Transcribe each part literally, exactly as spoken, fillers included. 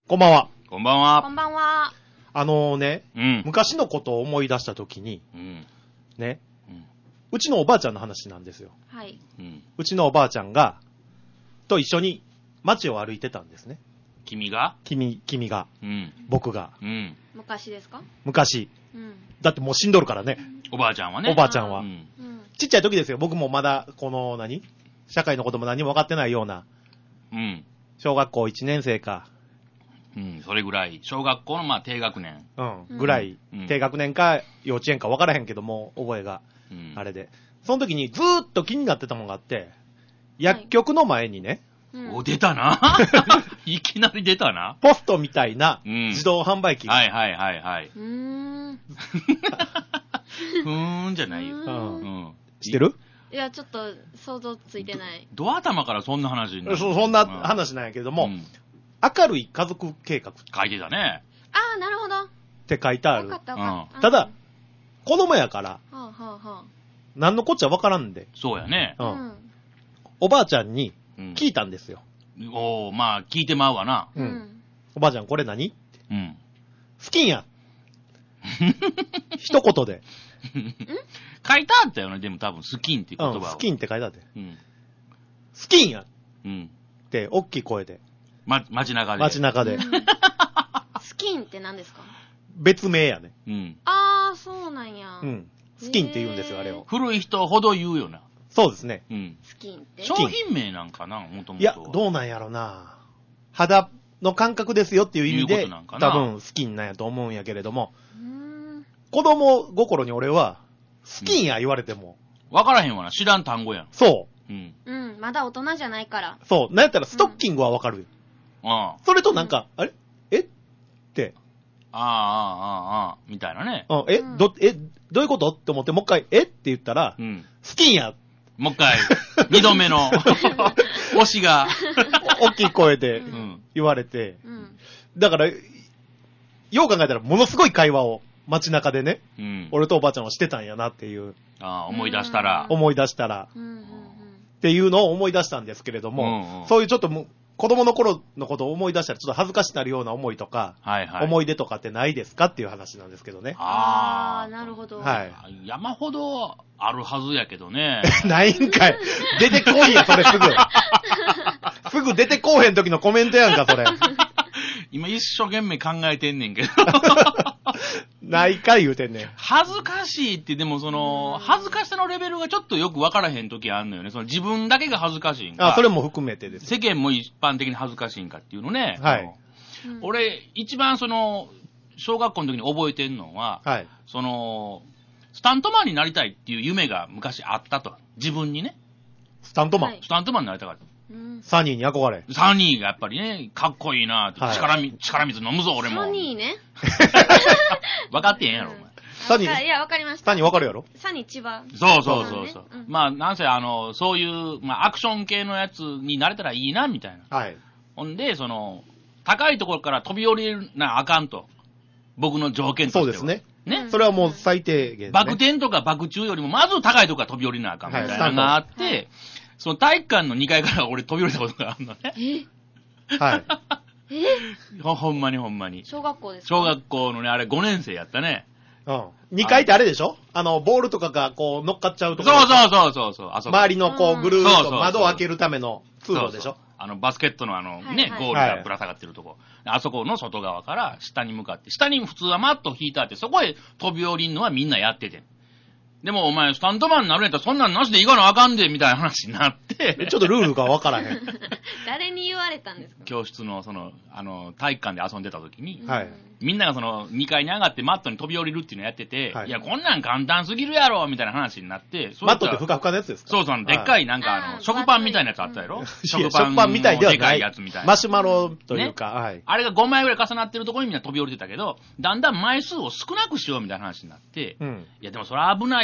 こんばんは。 こんばんは。 こんばんは。 あのね、 うん。 昔のことを思い出したときに、 うん。 ね、 うん。 うちのおばあちゃんの話なんですよ。 はい。 うん。 うちのおばあちゃんが、と一緒に街を歩いてたんですね。 君が君、君が、 うん。 僕が、 うん。 昔ですか？ 昔。 うん。 だってもう死んどるからね、 おばあちゃんはね。 おばあちゃんは。 うん。 うん。 ちっちゃい時ですよ。僕もまだ、この何、社会のことも何も分かってないような、 うん。 小学校いちねん生か、 うん。それぐらい。小学校のまあ低学年。 うん、 うんぐらい、 うん低学年か幼稚園か分からへんけども、覚えが、 うん。 あれで。その時にずーっと気になってたものがあって、薬局の前にね、 うんお、出たな。いきなり出たな。 ポストみたいなうん自動販売機が、 はいはいはいはい。 うーん。 ふーんじゃないよ。 ううんうん。 知ってる？ いや、ちょっと想像ついてない。 ドア頭からそんな話になるそそんな話なんやけども、 うん明るい家族計画っ書いてたね。 ああ、なるほど。 て書いてあるわか。ったわかった。 ただ、子供やから、 うん、はあはあは何のこっちゃわからんで、 そうやね。 うあ。うんん。 おばあちゃんにうん。 聞いたんですよ。 おー、まあ、聞いてまうわな。 ううんん。 おばあちゃんこれ何？ うん。 スキンや。一言で。 書いてあったよね、でも多分、スキンっていう言葉を。 うん、スキンって書いてあって。 うん。 スキンやっうん。 て、大きい声で。 ま、街中で。 街中で。 うんスキンって何ですか？ 別名やね。 うん。 ああ、そうなんや。 う。ん。スキンって言うんですよ、あれを。 古い人ほど言うよな。 そうですね。 うん。 スキンって。 商品名なんかな、もともと。 いや、どうなんやろな。肌の感覚ですよっていう意味いうでことなんか、な多分スキンなんやと思うんやけれども、 うーん。 子供心に俺は、スキンや言われても、 わからへんわな。知らん単語やん。 そうん。 うん、まだ大人じゃないから。 う、そう、なんやったらストッキングはわかるよ。 ああ。 それとなんか、あれえって、 ああ、ああ、ああ、みたいなね。 うん、え、 うんど、え、どういうことって思って、もう一回、えって言ったら、 うん。 スキンや、 もう一回、二度目の、推しが。 大きい声でううんん。 言われて、 うん。 だから、よう考えたらものすごい会話を街中でね、 うん。 俺とおばあちゃんはしてたんやなっていう、 ああ、思い出したら。 うん思い出したら、 うん。うん。 っていうのを思い出したんですけれども、 うんうんそういうちょっともう子供の頃のことを思い出したらちょっと恥ずかしくなるような思いとか、 はいはい。 思い出とかってないですかっていう話なんですけどね。 ああ、 ああ。 なるほど。 はい。 山ほどあるはずやけどね。 ないんかい。出てこいや、それすぐ。すぐ出てこうへん時のコメントやんか、それ。 今一生懸命考えてんねんけど。 ないかい言うてんねん。 恥ずかしいって、でもその、恥ずかしさのレベルがちょっとよく分からへん時あんのよね。その自分だけが恥ずかしいんか。 あ、それも含めてです。 世間も一般的に恥ずかしいんかっていうのね。 はいあのうん、 俺、一番その、小学校の時に覚えてんのは、 はい。 その、スタントマンになりたいっていう夢が昔あったと。自分にね。 スタントマン。 はいスタントマンになりたかった。 うん。 サニーに憧れ。 サニーがやっぱりね、かっこいいなって、 はい力み、力水飲むぞ、俺も。 ソニーね。 分かってへんやろ、お前。 サニーわかいや、わかりました。 サニーわかるやろ？ サニー千葉。 そうそうそうそう。 うんまあ、なんせ、あの、そういう、まあ、アクション系のやつになれたらいいな、みたいな。 はい。 ほんで、その、高いところから飛び降りるなあかんと。僕の条件としては。 そうですね。 ね。 それはもう最低限ですね。 バク転とかバク宙よりも、まず高いところから飛び降りなあかんみたいなのがあって、 はいその体育館のにかいから俺飛び降りたことがあるのね。 えはい。 えほほんまにほんまに。 小学校ですか？ 小学校のね、あれごねん生やったね。 うん。にかいってあれでしょ？あの、ボールとかがこう乗っかっちゃうところ。 そうそうそうそうそう。あそこ。 周りのこうぐるーっとそうそうそう窓を開けるための通路でしょ？ そうそうあの、バスケットのあの、 はいね、 はいゴールがぶら下がってるとこ。あそこの外側から下に向かって、下に普通はマット引いてあって、そこへ飛び降りるのはみんなやってて。でもお前、スタントマンになるんやったらそんなんなしで行かなあかんで、みたいな話になって。 えちょっとルールがわからへん。 誰に言われたんですか？ 教室のその、あの、体育館で遊んでた時に、 はいうんみんながそのにかいに上がってマットに飛び降りるっていうのをやってて、 はいいや、こんなん簡単すぎるやろみたいな話になって、 マットってふかかふかのやつですか？ そうそう、でっかいなんかあの、 あー食パンみたいなやつあったやろ、 いや食食パンみたいではでかいないやつみたいな。 マシュマロというか、はい。 あれがごまいぐらい重なってるところにみんな飛び降りてたけど、だんだん枚数を少なくしようみたいな話になって、 うん。 いやでもそれは危ない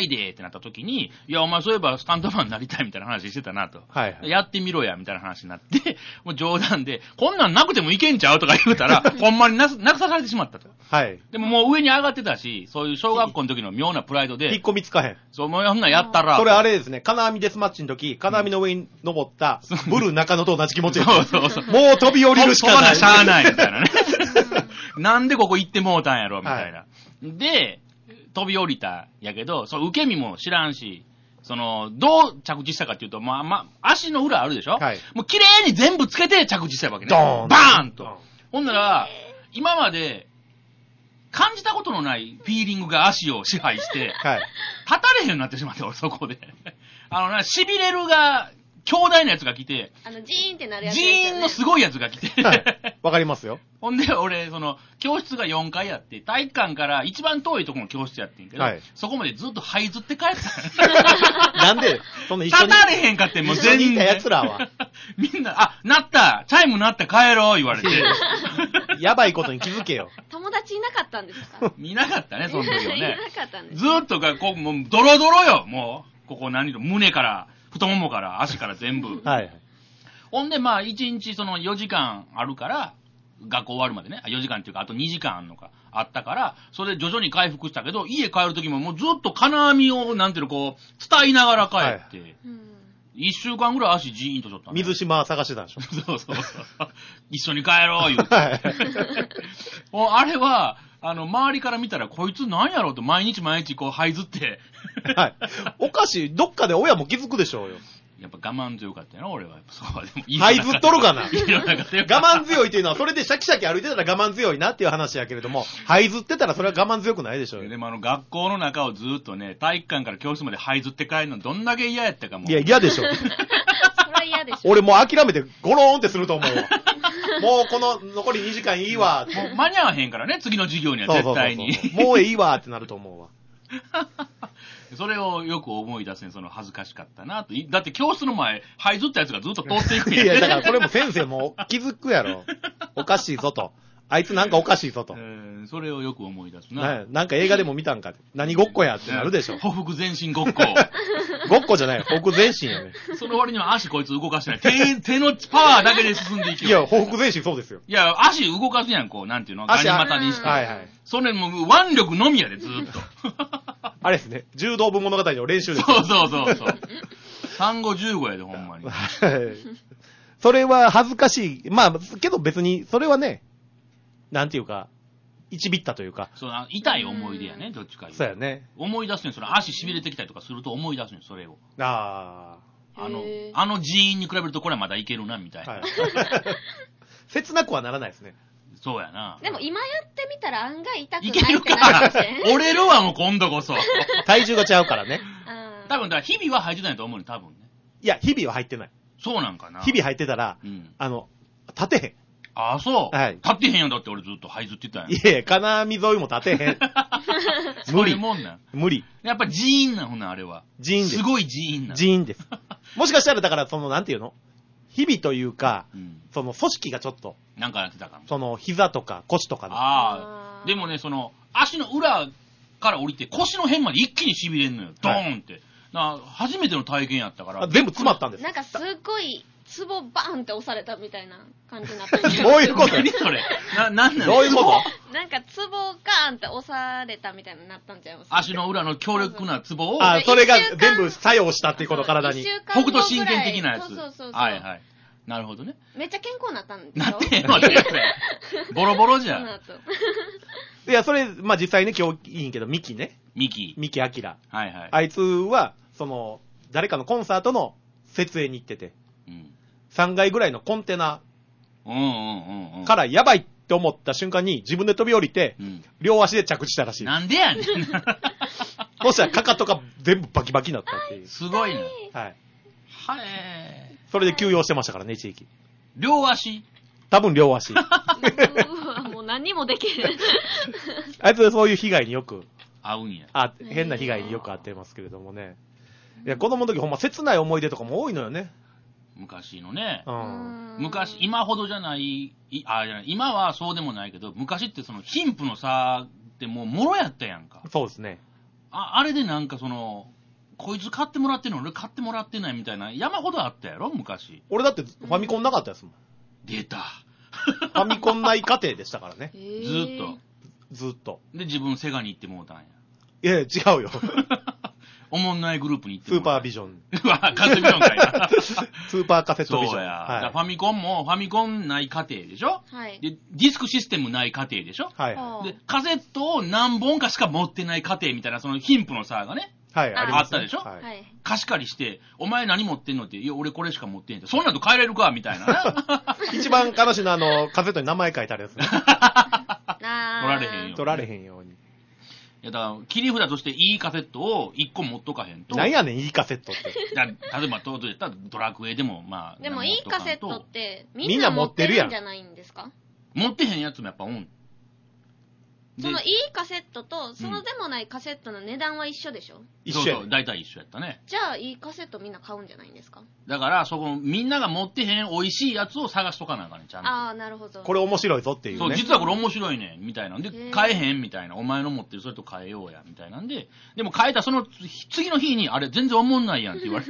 いでってなった時に、いや、お前そういえばスタントマンになりたいみたいな話してたなと。 はいはい。 やってみろや、みたいな話になって、もう冗談で、こんなんなくてもいけんちゃうとか言うたら、ほんまになくさされてしまったと。 はい。 でももう上に上がってたし、そういう小学校の時の妙なプライド引っで、 込みつかへん。 そう、もうそんなんやったら。 それあれですね、金網デスマッチの時、金網の上に登った、ブルー中野と同じ気持ちそうそうそう。 もう飛び降りるしかない。 飛ばなしゃあないみたいなね。なんでここ行ってもうたんやろみたいな。はい、で、飛び降りたやけど、そう受け身も知らんし、その、どう着地したかっていうと、まあまあ、足の裏あるでしょ、はい、もう綺麗に全部つけて着地したわけね。 ドーンバーンと。ほんなら、今まで感じたことのないフィーリングが足を支配して、はい、立たれへんようになってしまった、俺そこで。あのな、痺れるが、強大なやつが来て、 あの、ジーンってなるやつ、 ね。ジーンのすごいやつが来て。 わ、はい、かりますよ。 ほんで、俺、その、教室がよんかいあって、体育館から一番遠いところの教室やってんけど、はい、そこまでずっと這いずって帰った。 なんで、その一緒に。 立たれへんかって、もう全然。 一緒にいた奴らは。 みんな、あ、なったチャイムなった帰ろう言われて。 やばいことに気づけよ。 友達いなかったんですか？ 見なかったね、その時はね。 いなかったんです。 ずーっとか、こう、もう、ドロドロよ、もう。ここ何度、胸から。太ももから足から全部。はい。ほんで、まあ、いちにちそのよじかんあるから、学校終わるまでね、よじかんっていうか、あとにじかんあるのか、あったから、それで徐々に回復したけど、家帰るときももうずっと金網を、なんていうの、こう、伝いながら帰って、はい、いっしゅうかんぐらい足ジーンとちょっと、 ね。水島探してたんでしょ。 そうそうそう。一緒に帰ろう、言うて。はい、あれは、あの、周りから見たら、こいつなんやろうと毎日毎日こう、這いずって。 はい。おかしい。どっかで親も気づくでしょうよ。 やっぱ我慢強かったよな、俺は。そうでも這いずっとるかな。我慢慢強いというのは、それでシャキシャキ歩いてたら我慢強いなっていう話やけれども、這いずってたらそれは我慢強くないでしょうよ。 でもあの、学校の中をずっとね、体育館から教室まで這いずって帰るのどんだけ嫌やったかも。 いや、嫌でしょ。それは嫌でしょ。 俺もう諦めてゴローンってすると思うわ。もうこの残りにじかんいいわ。 もう間に合わへんからね、次の授業には絶対に。 そうそうそうそうもういいわってなると思うわ。 それをよく思い出すね、その恥ずかしかったなと。だって教室の前、這いずったやつがずっと通っていくんや。 いや、だからそれも先生も気づくやろ。おかしいぞと。あいつなんかおかしいぞと。 えー、それをよく思い出すな。 なんか映画でも見たんか。何ごっこやってなるでしょ。 ほふく前進ごっこ。 ごっこじゃない。ほふく前進やね。 その割には足こいつ動かしてない。手、手のパワーだけで進んでいける。 いや、ほふく前進そうですよ。 いや、足動かすやん、こう、なんていうのガニ股にして。 はいはい。 それもう腕力のみやで、ずーっと。 あれですね。柔道部物語の練習です。 そうそうそうそう。産後じゅうごやで、ほんまに。はい。 それは恥ずかしい。まあ、けど別に、それはね、なんていうか、一ビったというか。 そう、痛い思い出やね、どっちかいう。 そうやね。 思い出すね、その足痺れてきたりとかすると思い出すね、それを。 ああ。あの、あの人員に比べるとこれはまだいけるな、みたいな。はい、 切なくはならないですね。 そうやな。 でも今やってみたら案外痛くないってなるか折れるわ、もう今度こそ。 体重が違うからね。 多分、だから日々は入ってないと思うね、多分ね。 いや、日々は入ってない。 そうなんかな。 日々入ってたら、うん、あの、立てへん。 ああ、そう。 はい。 立ってへんやんだって俺ずっと這いずってたんやん。 いや金網沿いも立てへん。 無理。そういうもんなん。 無理。 やっぱジーンな、ほんな、あれは。 ジーンです。 すごいジーンな。 ジーンです。もしかしたら、だから、その、なんていうの日々というか、うん、その、組織がちょっと。 なんかやってたかも。 その、膝とか腰とかの。 ああ。でもね、その、足の裏から降りて腰の辺まで一気に痺れんのよ。ドーンって。はい、初めての体験やったから。 全部詰まったんです。 なんかすっごい、ツボバーンって押されたみたいな感じになったんですよ。どういうこと何それな、なんなんどういうことなんかツボガーンって押されたみたいになったんちゃいますか？ 足の裏の強力なツボを。 あ、それが全部作用したっていうこと、体に。 北斗神拳的なやつ。 そうそうそう。 はいはい。なるほどね。 めっちゃ健康になったんですよ。 なってんのって。ボロボロじゃん。 いや、それ、まあ実際ね、今日いいんけど、ミキね。 ミキ。 ミキアキラ。 はいはい。 あいつは、その、誰かのコンサートの設営に行ってて。うん。さんがいぐらいのコンテナからやばいって思った瞬間に自分で飛び降りて、うん、両足で着地したらしい。 なんでやねん。 そしたらかかとが全部バキバキになったっていう。 すごいね。 はい。 はい。 それで休養してましたからね、一時期。 両足多分両足。うわもう何もできへん。 あいつはそういう被害によく。 合うんや。 あ、変な被害によく遭ってますけれどもね。いや、子供の時ほんま切ない思い出とかも多いのよね。 昔のね、 うん、 昔、今ほどじゃない、いあじゃない今はそうでもないけど、昔ってその貧富の差ってもうもろやったやんか。 そうですね。 ああれでなんかその、こいつ買ってもらってんの俺買ってもらってないみたいな山ほどあったやろ昔。 俺だってファミコンなかったですもん。 出た。 ファミコンない家庭でしたからね。 ずーっと。 ずっと。 で、自分セガに行ってもうたんや。 いやいや、違うよ。 おもんないグループに行ってスーパービジジョン。 うわ、カセビジョンかいな。 スーパーカセットビジョン。 そうや。 はい、 だからファミコンも、ファミコンない家庭でしょ。 はい。 で、ディスクシステムない家庭でしょ。 はい。 はで、カセットを何本かしか持ってない家庭みたいな、その貧富の差がね、 はい、 ああります、 あったでしょはい。 はい。 貸し借りして、お前何持ってんのって、いや、俺これしか持ってんって。そんなんと帰れるかみたいなな。 一番悲しいのは、あの、カセットに名前書いてあるやつね。 あー取られへんよ取られへんように。 いや、だから、切り札としていいカセットをいっこ持っとかへんと。 なんやねん、いいカセットって。 だ例えば、当時やったらドラクエでも、まあ。 でもいいカセットってみみんなんな持っ持っててるやんるんじゃないんですか？ 持ってへんやつもやっぱおん。 そのいいカセットとそうでもないカセットの値段は一緒でしょ？ 一緒やねそうそう、大体一緒やったね。 じゃあいいカセットみんな買うんじゃないんですか？ だから、そこ、みんなが持ってへん美味しいやつを探しとかなあかんねん、ちゃんと。 ああ、なるほど。 これ面白いぞっていうそう、 ね。 実はこれ面白いねん、みたいなんで、 へー買えへんみたいな。お前の持ってるそれと買えようや、みたいなんで。でも買えたその次の日に、あれ全然思んないやんって言われて。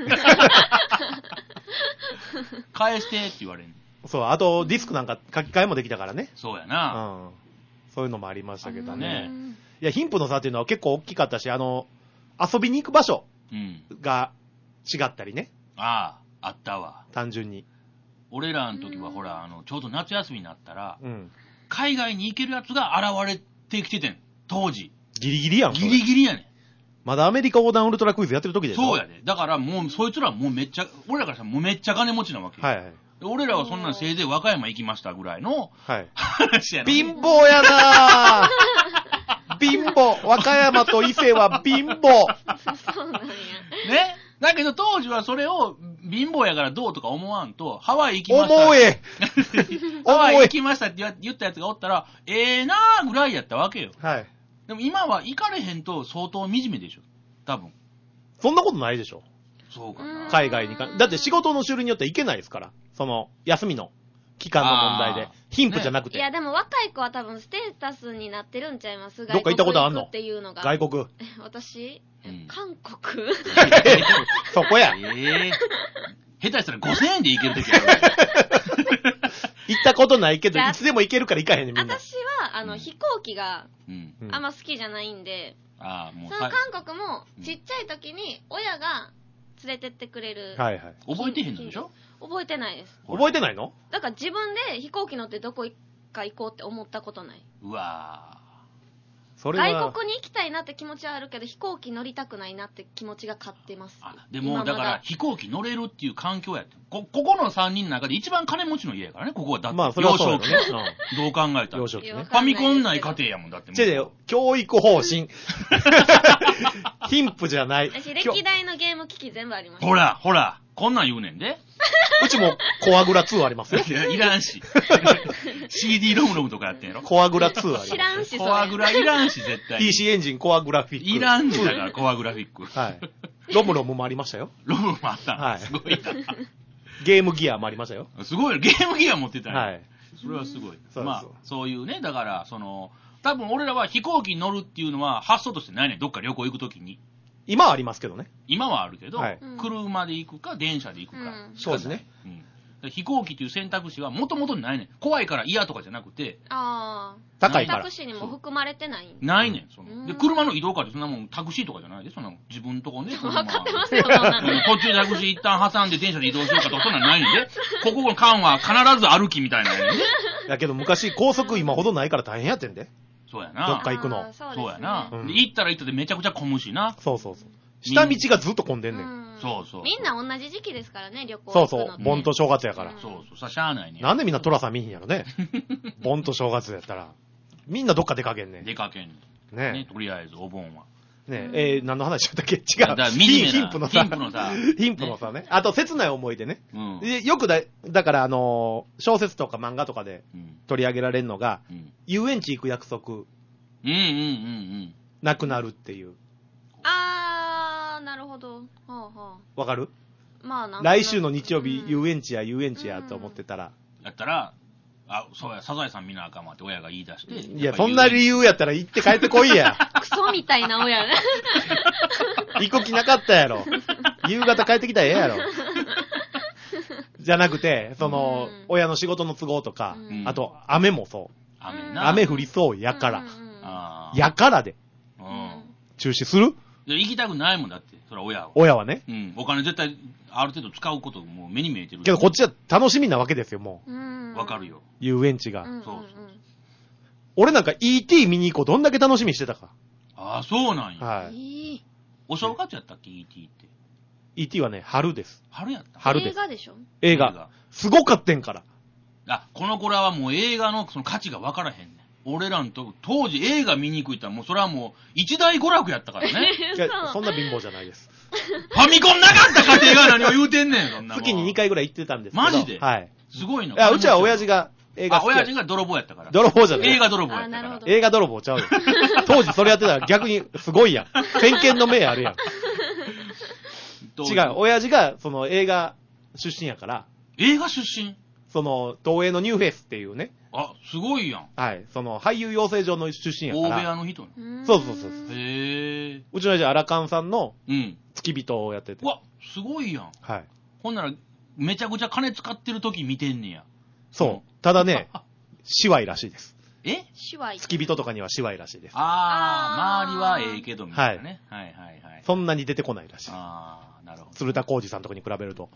返してって言われん。 そう、あとディスクなんか書き換えもできたからね。 そうやうな。 ん。そういうのもありましたけどね。 ねいや、貧富の差っていうのは結構大きかったし、あの、遊びに行く場所うん。 が違ったりね。 ああ、あったわ。 単純に。 俺らの時はほら、あの、ちょうど夏休みになったら、 うん。 海外に行けるやつが現れてきててん。当時。 ギリギリやん。それギリギリやねん。 まだアメリカ横断ウルトラクイズやってる時でしょ。 そうやで。だからもう、そいつらもうめっちゃ、俺らからしたらもうめっちゃ金持ちなわけよ。 はいはい。 で俺らはそんなんせいぜい和歌山行きましたぐらいのはい。 話やな。 貧乏やなぁ貧乏。和歌山と伊勢は貧乏。 そうなんや。 ね。だけど当時はそれを貧乏やからどうとか思わんと、ハワイ行きました。 思え。 ハワイ思え。 行きましたって言ったやつがおったら、ええなーぐらいやったわけよ。 はい。 でも今は行かれへんと相当惨めでしょ。多分。 そんなことないでしょ。 そうかな。 海外にか。だって仕事の種類によって行けないですから。その、休みの期間の問題であ。ー貧富じゃなくて。 いや、でも若い子は多分ステータスになってるんちゃいます？ どっか行ったことあんの外国行くっていうのが。 外国。 え私、えうん韓国そこや。 ええ下手したらごせんえんで行けるときある。 行ったことないけど、 じゃあいつでも行けるから行かへんねん、みんな。 私は、あの、 うん飛行機がうん。 うんあんま好きじゃないんで、 ああ、もうそのさ韓国もちっちゃい時に親が連れてってくれる。 はいはい。 覚えてへんのでしょ？ 覚えてないです。 覚えてないの？ だから自分で飛行機乗ってどこか行こうって思ったことない。 うわそれは。 外国に行きたいなって気持ちはあるけど、飛行機乗りたくないなって気持ちが勝ってます。 あでも、 今まだから、飛行機乗れるっていう環境やって。こ、ここのさんにんの中で一番金持ちの家やからね、ここは。だって、 まあ、それはそう幼だよ少期ね。 どう考えたら。フ幼少期ね。 ァミコンない家庭やもん、だってもう。 違う違う、教育方針。貧富じゃない。 私、歴代のゲーム機器全部あります。 ほら、ほら、こんなん言うねんで。 うちもコアグラツーありますよ。 いや、いらんし。シーディー ロムロムとかやってんやろ。 コアグラツーあります知らんし、それ。 コアグラいらんし、絶対に。 ピーシー エンジンコアグラフィック。 いらんねんだから、コアグラフィック。 はい。ロムロムもありましたよ。 ロムもあった。 はいすごいゲームギアもありましたよ。 な。すごいよ。ゲームギア持ってたんやはい。 それはすごい。 そうまあそう、 そういうね、だから、その、多分俺らは飛行機に乗るっていうのは発想としてないねん。どっか旅行行くときに。 今はありますけどね。 今はあるけど、 はい車で行くか電車で行くかうんしかない。 そうですねうんで飛行機という選択肢はもともとないねん。怖いから嫌とかじゃなくて、 ああ。 高いから選択。肢にも含まれてないんないねん。そうんので車の移動かってそんなもんタクシーとかじゃないで、そんなもん自分とこね。 分かってますよ、そんなうん途中でタクシー一旦挟んで電車で移動しようかとかそんなんないねんで。ここの間は必ず歩きみたいなのやねんで。 だけど昔高速今ほどないから大変やってんで。 そうやどっな。 か行くのあーそうですねそうやな。 うんで行ったら行ったでめちゃくちゃ混むしな。 そうそうそう。下道がずっと混んでんねん。 うんそうそうみんな同じ時期ですからね、旅行そうそう。 行くのって。 盆と正月やからうん。 そうそう。さ、しゃあないねん。 なんでみんなトラさん見ひんやろね。盆と正月やったら。みんなどっか出かけんねん。 出かけんねん。 ねね、とりあえずお盆は。 ねえ、えー何の話しちゃったっけ違う。 だから惨めな貧富の差。 貧富の差貧富の差ね。あと、切ない思い出ね。 うん。 でよくだ、だから、あのー小説とか漫画とかでうん。 取り上げられるのが、 うん。 遊園地行く約束、 うんうんうんなくなるっていう。 あー、なるほど。はあはわかるあ。まあなんか来週の日曜日、 うん遊園地や遊園地やと思ってたら、 やったら、 あ、そうや、サザエさん見なあかんわって親が言い出して。 いや、そんな理由やったら行って帰ってこいや。 クソみたいな親。 行く気なかったやろ。夕方帰ってきたらええやろ。じゃなくて、その、 うん親の仕事の都合とか、 うんあと、雨もそう。 雨な。 雨降りそうやから。 うんうんうんあーやからで、 うん。 中止するいや行きたくないもんだって、それは親は。 親はね。 うん。お金絶対、ある程度使うこともう目に見えてる。 けどこっちは楽しみなわけですよ、もうんわかるよ。 う。遊園地が。 うんうんうんそうそう俺なんか イーティー 見に行こう、どんだけ楽しみにしてたか。 ああ、そうなんや。 はい。 いいお正月やったっけ ?イーティー って。 イーティー はね、春です。 春やった春です。 映画でしょ映画。 映画すごかってんから。 あ、この子らはもう映画のその価値が分からへんねん。俺らのと当時映画見に行くいったらもうそれはもう一大娯楽やったからね。 いや、そんな貧乏じゃないです。 ファミコンなかった家庭が何を言うてんねん、そんなもん。 月ににかいぐらい行ってたんですけど。 マジではい。 すごいな。 いや、うちは親父が映画あ、 好きや親父が泥棒やったから。 泥棒じゃない。 映画泥棒やったからあなるほ。ど映画泥棒ちゃうよ。当時それやってたら逆にすごいやん。先見の明あるやん。違う、親父がその映画出身やから、 映画出身その東映のニューフェイスっていうね、 あ、すごいやん。 はい、その俳優養成所の出身や大部から、 屋の人なの。 そうそうそうへえ。 うちの親父アラカンさんのうん。 付き人をやっててう、わ、すごいやん。 はい。 ほんなら、めちゃくちゃ金使ってる時見てんねや。 そう。ただね、シワイらしいです。 え手話付き人とかにはシワイらしいです。 あー、 あー周りはええけどみたいなね。はい、はい、はい。 そんなに出てこないらしい。 あー、なるほど。 鶴田浩二さんとかに比べると。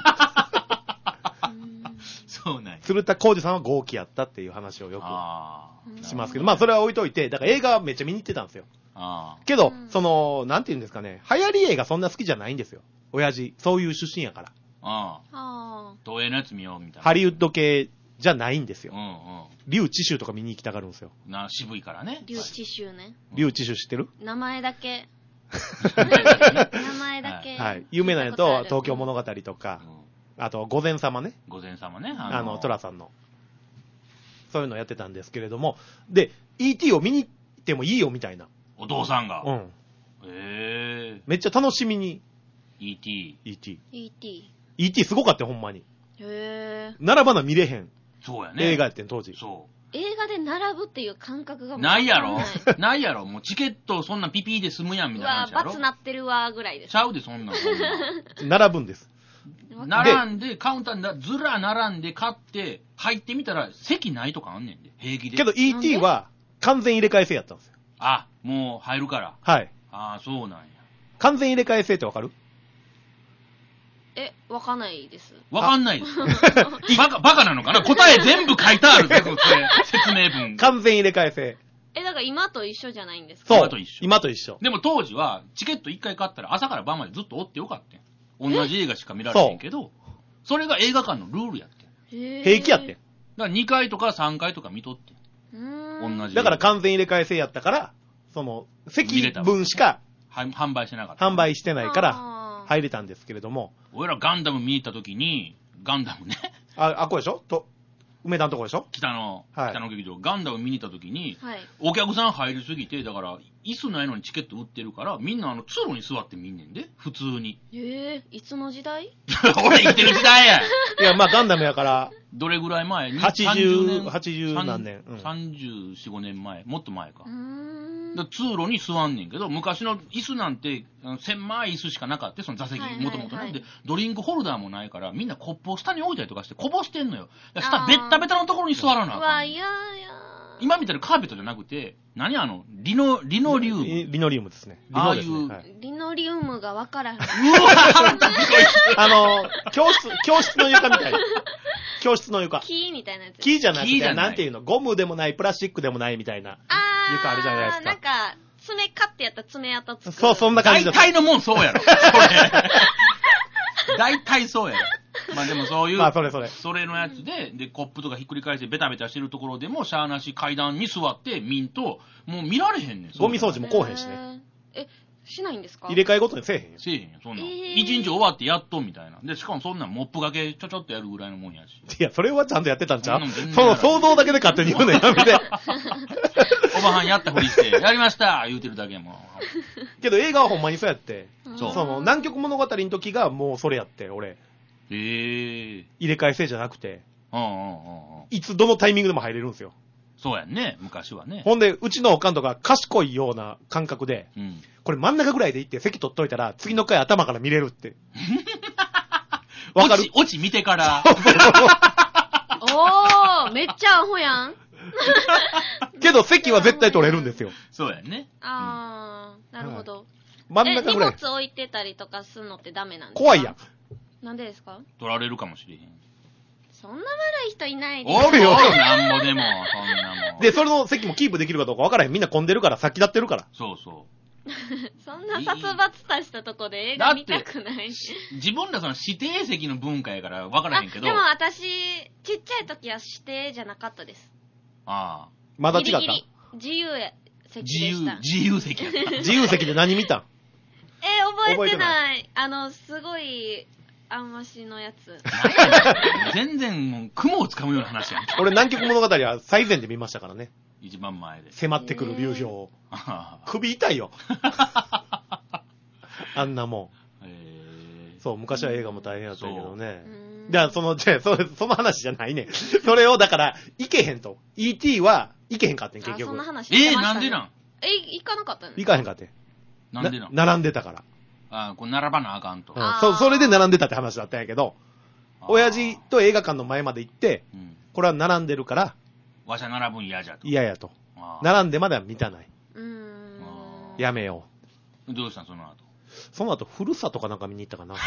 そうなんや。 鶴田浩二さんは豪気やったっていう話をよあくー。 しますけど、まあそれは置いといて、だから映画はめっちゃ見に行ってたんですよ。 あけどう、んその、なんて言うんですかね、流行り映画そんな好きじゃないんですよ。親父、そういう出身やから。 ー。ああー。東映のやつ見ようみたいな。 ハリウッド系じゃないんですようん。うん。 竜知州とか見に行きたがるんですよ。 な、渋いからねあ。。竜刺繍ね。 竜知州知ってる？ 名前だけ。名前だけ。 はい。有名なやつと、東京物語。 語とかう、んあと、御前様ね。 御前様ね。 あの、寅さんの。そういうのやってたんですけれども。で、イーティー を見に行ってもいいよみたいな。 お父さんが。 うん。 へえ。 めっちゃ楽しみに、 イーティー。 イーティー。 イーティー。 イーティー すごかったよ、ほんまに。 へ並ばな見れへんそうやね。 映画やってん、当時。 そー。映画で並ぶっていう感覚がう。 もうないやろわかんないないやろもうチケットそんなピピーで済むやんみうたいなわ話やろ罰なってるわぐらいですち。ゃうで、そんなん。ほん並ぶんです。 ま並んで、カウンターになずら並んで買って、入ってみたら席ないとかあんねんで。平気で。 けど イーティー は完全入れ替え制やったんですよ。 あ、もう入るから。 はい。 ああ、そうなんや。 完全入れ替え制ってわかる？ え、わかんないです。 わかんないです。バカ、バカなのかな答え全部書いてあるぜ、それ説明文。 完全入れ替え制。 え、だから今と一緒じゃないんですか？ そう。 今と一緒今と一緒。 でも当時は、チケットいっかい買ったら朝から晩までずっとおってよかったん。同じ映画しか見られへんけど、それが映画館のルールやってん。 へー平気やってん。 だからにかいとかさんかいとか見とってん。 うーん。 同じ。 だから完全入れ替え制やったから、その、席分しかは販売してなかった。 販売してないからあー入れたんですけれども、 俺らガンダム見に行った時に、ガンダムね、 あ、あこでしょと、梅田のとこでしょ北の、 はい北の劇場、ガンダム見に行った時に、 はい。 お客さん入りすぎて、だから、椅子ないのにチケット売ってるから、みんなあの通路に座って見んねんで、普通に。 えー、いつの時代？ 俺生きてる時代やいや、まあガンダムやから、 どれぐらい前はちじゅうさんじゅうねんはちじゅう何年うんさんじゅうよん、ごねんまえ。もっと前かう。ーん。 だから通路に座んねんけど、昔の椅子なんて、あの狭い椅子しかなかった、その座席、 はいはいはいもともとね。で、ドリンクホルダーもないから、みんなコップを下に置いたりとかしてこぼしてんのよ。だから下、 あーベッタベタのところに座らなあうわ、 かんねん。 いやいや。 今みたいなカーペットじゃなくて、何あの、リノ、リノリウム。 リリノリウムですね。リああいうノですね。はいリノリウムがわからへん。 うわあの、教室、教室の床みたいな。教室の床。 キーみたいなやつ。 木じゃなくて、 木じゃないなんていうの、ゴムでもない、プラスチックでもないみたいな。 あー。 床あるじゃないですかなんか、爪カッてやったら爪痕つく。 そう、そんな感じ大だ体のもんそうやろ。それ。大体そうやろ。まあでもそういう、 まあそれそれそれのやつで、で、コップとかひっくり返してベタベタしてるところでも、しゃーなし階段に座って見んと、もう見られへんねん。 ゴミ掃除もこうへんしね。 へー。え、しないんですか？ 入れ替えごとにせえへんよ。 せえへんよ、そんなん。 えー一日終わってやっとみたいな。で、しかもそんなんモップがけちょちょっとやるぐらいのもんやし。 いや、それはちゃんとやってたんちゃうそんなもん全然その想像だけで勝手に言うのやめて。 おばはんやったふりして、やりました言うてるだけやもん。 けど映画はほんまにそうやって。 そうその、南極物語の時がもうそれやって、俺。 ええ入れ替え制じゃなくて。 うんうんうんうん。 いつどのタイミングでも入れるんですよ。 そうやんね、昔はね。 ほんで、うちのおかんとか賢いような感覚で、うん、これ真ん中ぐらいで行って席取っといたら、次の回頭から見れるって。 わかる？落ち見てから。 おー、めっちゃアホやん。 けど席は絶対取れるんですよ。 そうやね。 あー、なるほど。はい、 真ん中ぐらい。 え、荷物置いてたりとかするのってダメなんですか？ 怖いやん。 なんでですか？ 取られるかもしれへん。 そんな悪い人いないですよ。 おるよ、なんぼでも、そんなもん。 で、それの席もキープできるかどうかわからへん。みんな混んでるから、先立ってるから。 そうそう。 そんな殺伐としたとこで映画見たくない。 自分らその指定席の文化やから分からへんけど。 でも私、ちっちゃい時は指定じゃなかったです。 ああ。 まだ違った？ギリギリ自由席でした。 自由、自由席やった。 自由席で何見たん？ えー、覚えてない。あの、すごい、あんましのやつ。 全然もう雲をつかむような話やん。 俺南極物語は最前で見ましたからね。 一番前で。 迫ってくる流氷を。首痛いよ。あんなもん。へそう、昔は映画も大変やったけどね。じゃあ、その、じゃあそ、その話じゃないね。それを、だから、行けへんと。イーティー は、行けへんかってん、結局。 そんな話してましたね。 えー、なんでなんえ、行かなかったの？ 行かへんかってん。 なんでなん？ 並んでたから。 ああ、これ並ばなあかんと。 うん、そ、それで並んでたって話だったんやけど、親父と映画館の前まで行って、うん、これは並んでるから、 わしゃ並ぶん嫌じゃと。 嫌やと。並んでまでは満たない。うーん。やめよう。どうしたんその後。 その後、ふるさとかなんか見に行ったかな。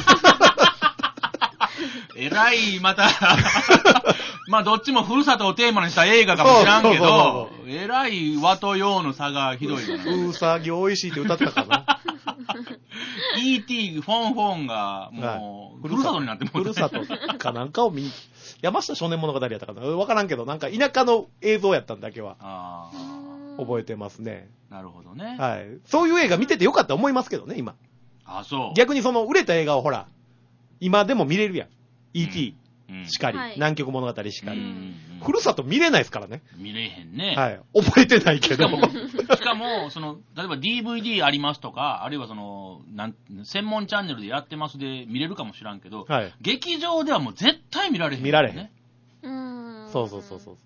えらい、また、まあどっちもふるさとをテーマにした映画かもしらんけど、えらい和と洋の差がひどいかな。 うさぎおいしいって歌ってたかな。 イーティー、フォンフォンが、もう、はい、ふるさとになってもふるさとかなんかを見に、山下少年物語やったかな。わからんけど、なんか田舎の映像やったんだけは。あ覚えてますね。 なるほどね。 はい。そういう映画見ててよかったと思いますけどね、今。 あ、そう。 逆にその売れた映画をほら、今でも見れるやん。イーティー しかり、うん、南極物語しかり、うん。ふるさと見れないですからね。 見れへんね。 はい。覚えてないけど。 しかも、しかもその、例えば ディーブイディー ありますとか、あるいはその、なん専門チャンネルでやってますで見れるかもしらんけど、はい、劇場ではもう絶対見られへん、ね。 見られへん。 うーん。 そうそうそうそう。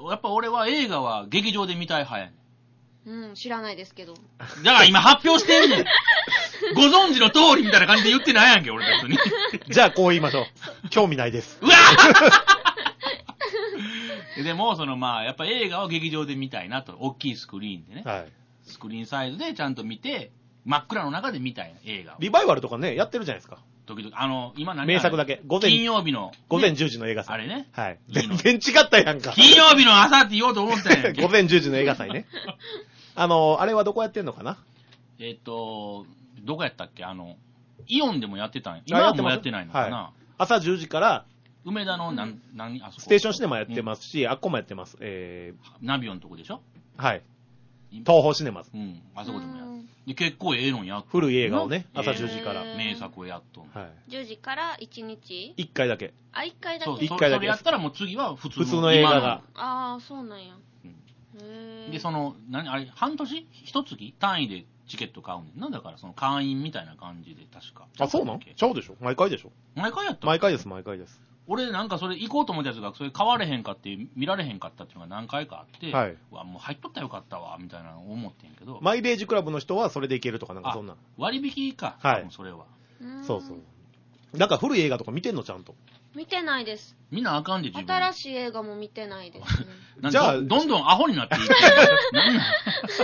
やっぱ俺は映画は劇場で見たい派やねん。 うん、知らないですけど。 だから今発表してんねん。ご存知の通りみたいな感じで言ってないやんけ、俺別に。 じゃあこう言いましょう。興味ないです。 うわでも、そのまあ、やっぱ映画は劇場で見たいなと。大きいスクリーンでね。はい。スクリーンサイズでちゃんと見て、真っ暗の中で見たいな、映画を。 リバイバルとかね、やってるじゃないですか。 時々、あの、今何名作だけ。 午前。金曜日の、ね。 午前じゅうじの映画祭。 あれね。 はい。全然違ったやんか。 金曜日の朝って言おうと思ったやん。 午前じゅうじの映画祭ね。あの、あれはどこやってんのかな？ えっと、どこやったっけあの、イオンでもやってたんや。今はもうやってないのかな、はい、 朝じゅうじから、 梅田のなん、何、あそこ。 ステーションシネマやってますし、うん、あっこもやってます。えー、ナビオのとこでしょ？ はい。東宝シネマズ。 うん、あそこでもやる。で結構ええのやっと。 古い映画をね、朝じゅうじから。 名作をやっと。 はい。じゅうじからいちにち？ いっかいだけ。 あ、いっかいだけ。 そう、いっかいだけ。それやったらもう次は普通の。 普通の映画が。 ああ、そうなんや。 うん、で、その、何、あれ、半年一月単位でチケット買うねんな。だからその会員みたいな感じで確か。 あ、そうなん？ちゃうでしょ？毎回でしょ？ 毎回やった？ 毎回です、毎回です。 俺なんかそれ行こうと思ったやつがそれ買われへんかって見られへんかったっていうのが何回かあって、はい、うわもう入っとったらよかったわみたいなの思ってんけど、 マイレージクラブの人はそれで行けるとかなんかそんな割引か、はい、それはそうそう。なんか古い映画とか見てんのちゃんと？ 見てないです。 みんなあかんで自分。 新しい映画も見てないですね。 じゃあどんどんアホになっていって何なん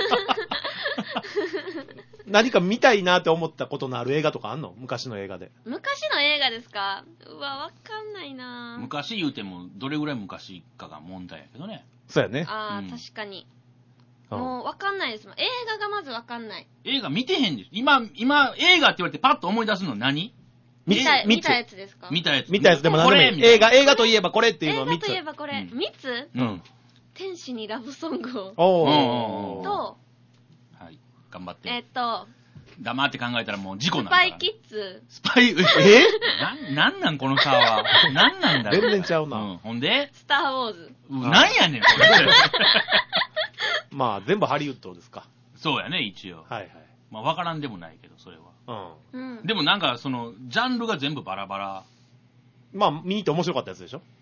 何か見たいなって思ったことのある映画とかあんの？昔の映画で。 昔の映画ですか？うわ、わかんないな。 昔言うてもどれぐらい昔かが問題やけどね。 そうやね。 ああ、うん、確かに。もうわかんないですもん。映画がまずわかんない。 映画見てへんです。今、今、映画って言われてパッと思い出すの何？ 見た、見たやつですか？ 見たやつ。 見たやつでも何でもいい。映画、映画といえばこれっていうのはみっつ。 映画といえばこれ。みっつ？ うん。 天使にラブソングを。 おー。 と、 はい。頑張って。 えっと、 黙って考えたらもう事故なんだ。 スパイキッズ。 スパイ、えな、なんなんこの差は。なんなんだろう。 全然ちゃうな。 うん。ほんでスターウォーズ。 なんやねん、これ。 まあ、全部ハリウッドですか。 そうやね、一応。 はいはい。 まあ、わからんでもないけど、それは。 うん。 でもなんか、その、ジャンルが全部バラバラ。 まあ、見に行って面白かったやつでしょ？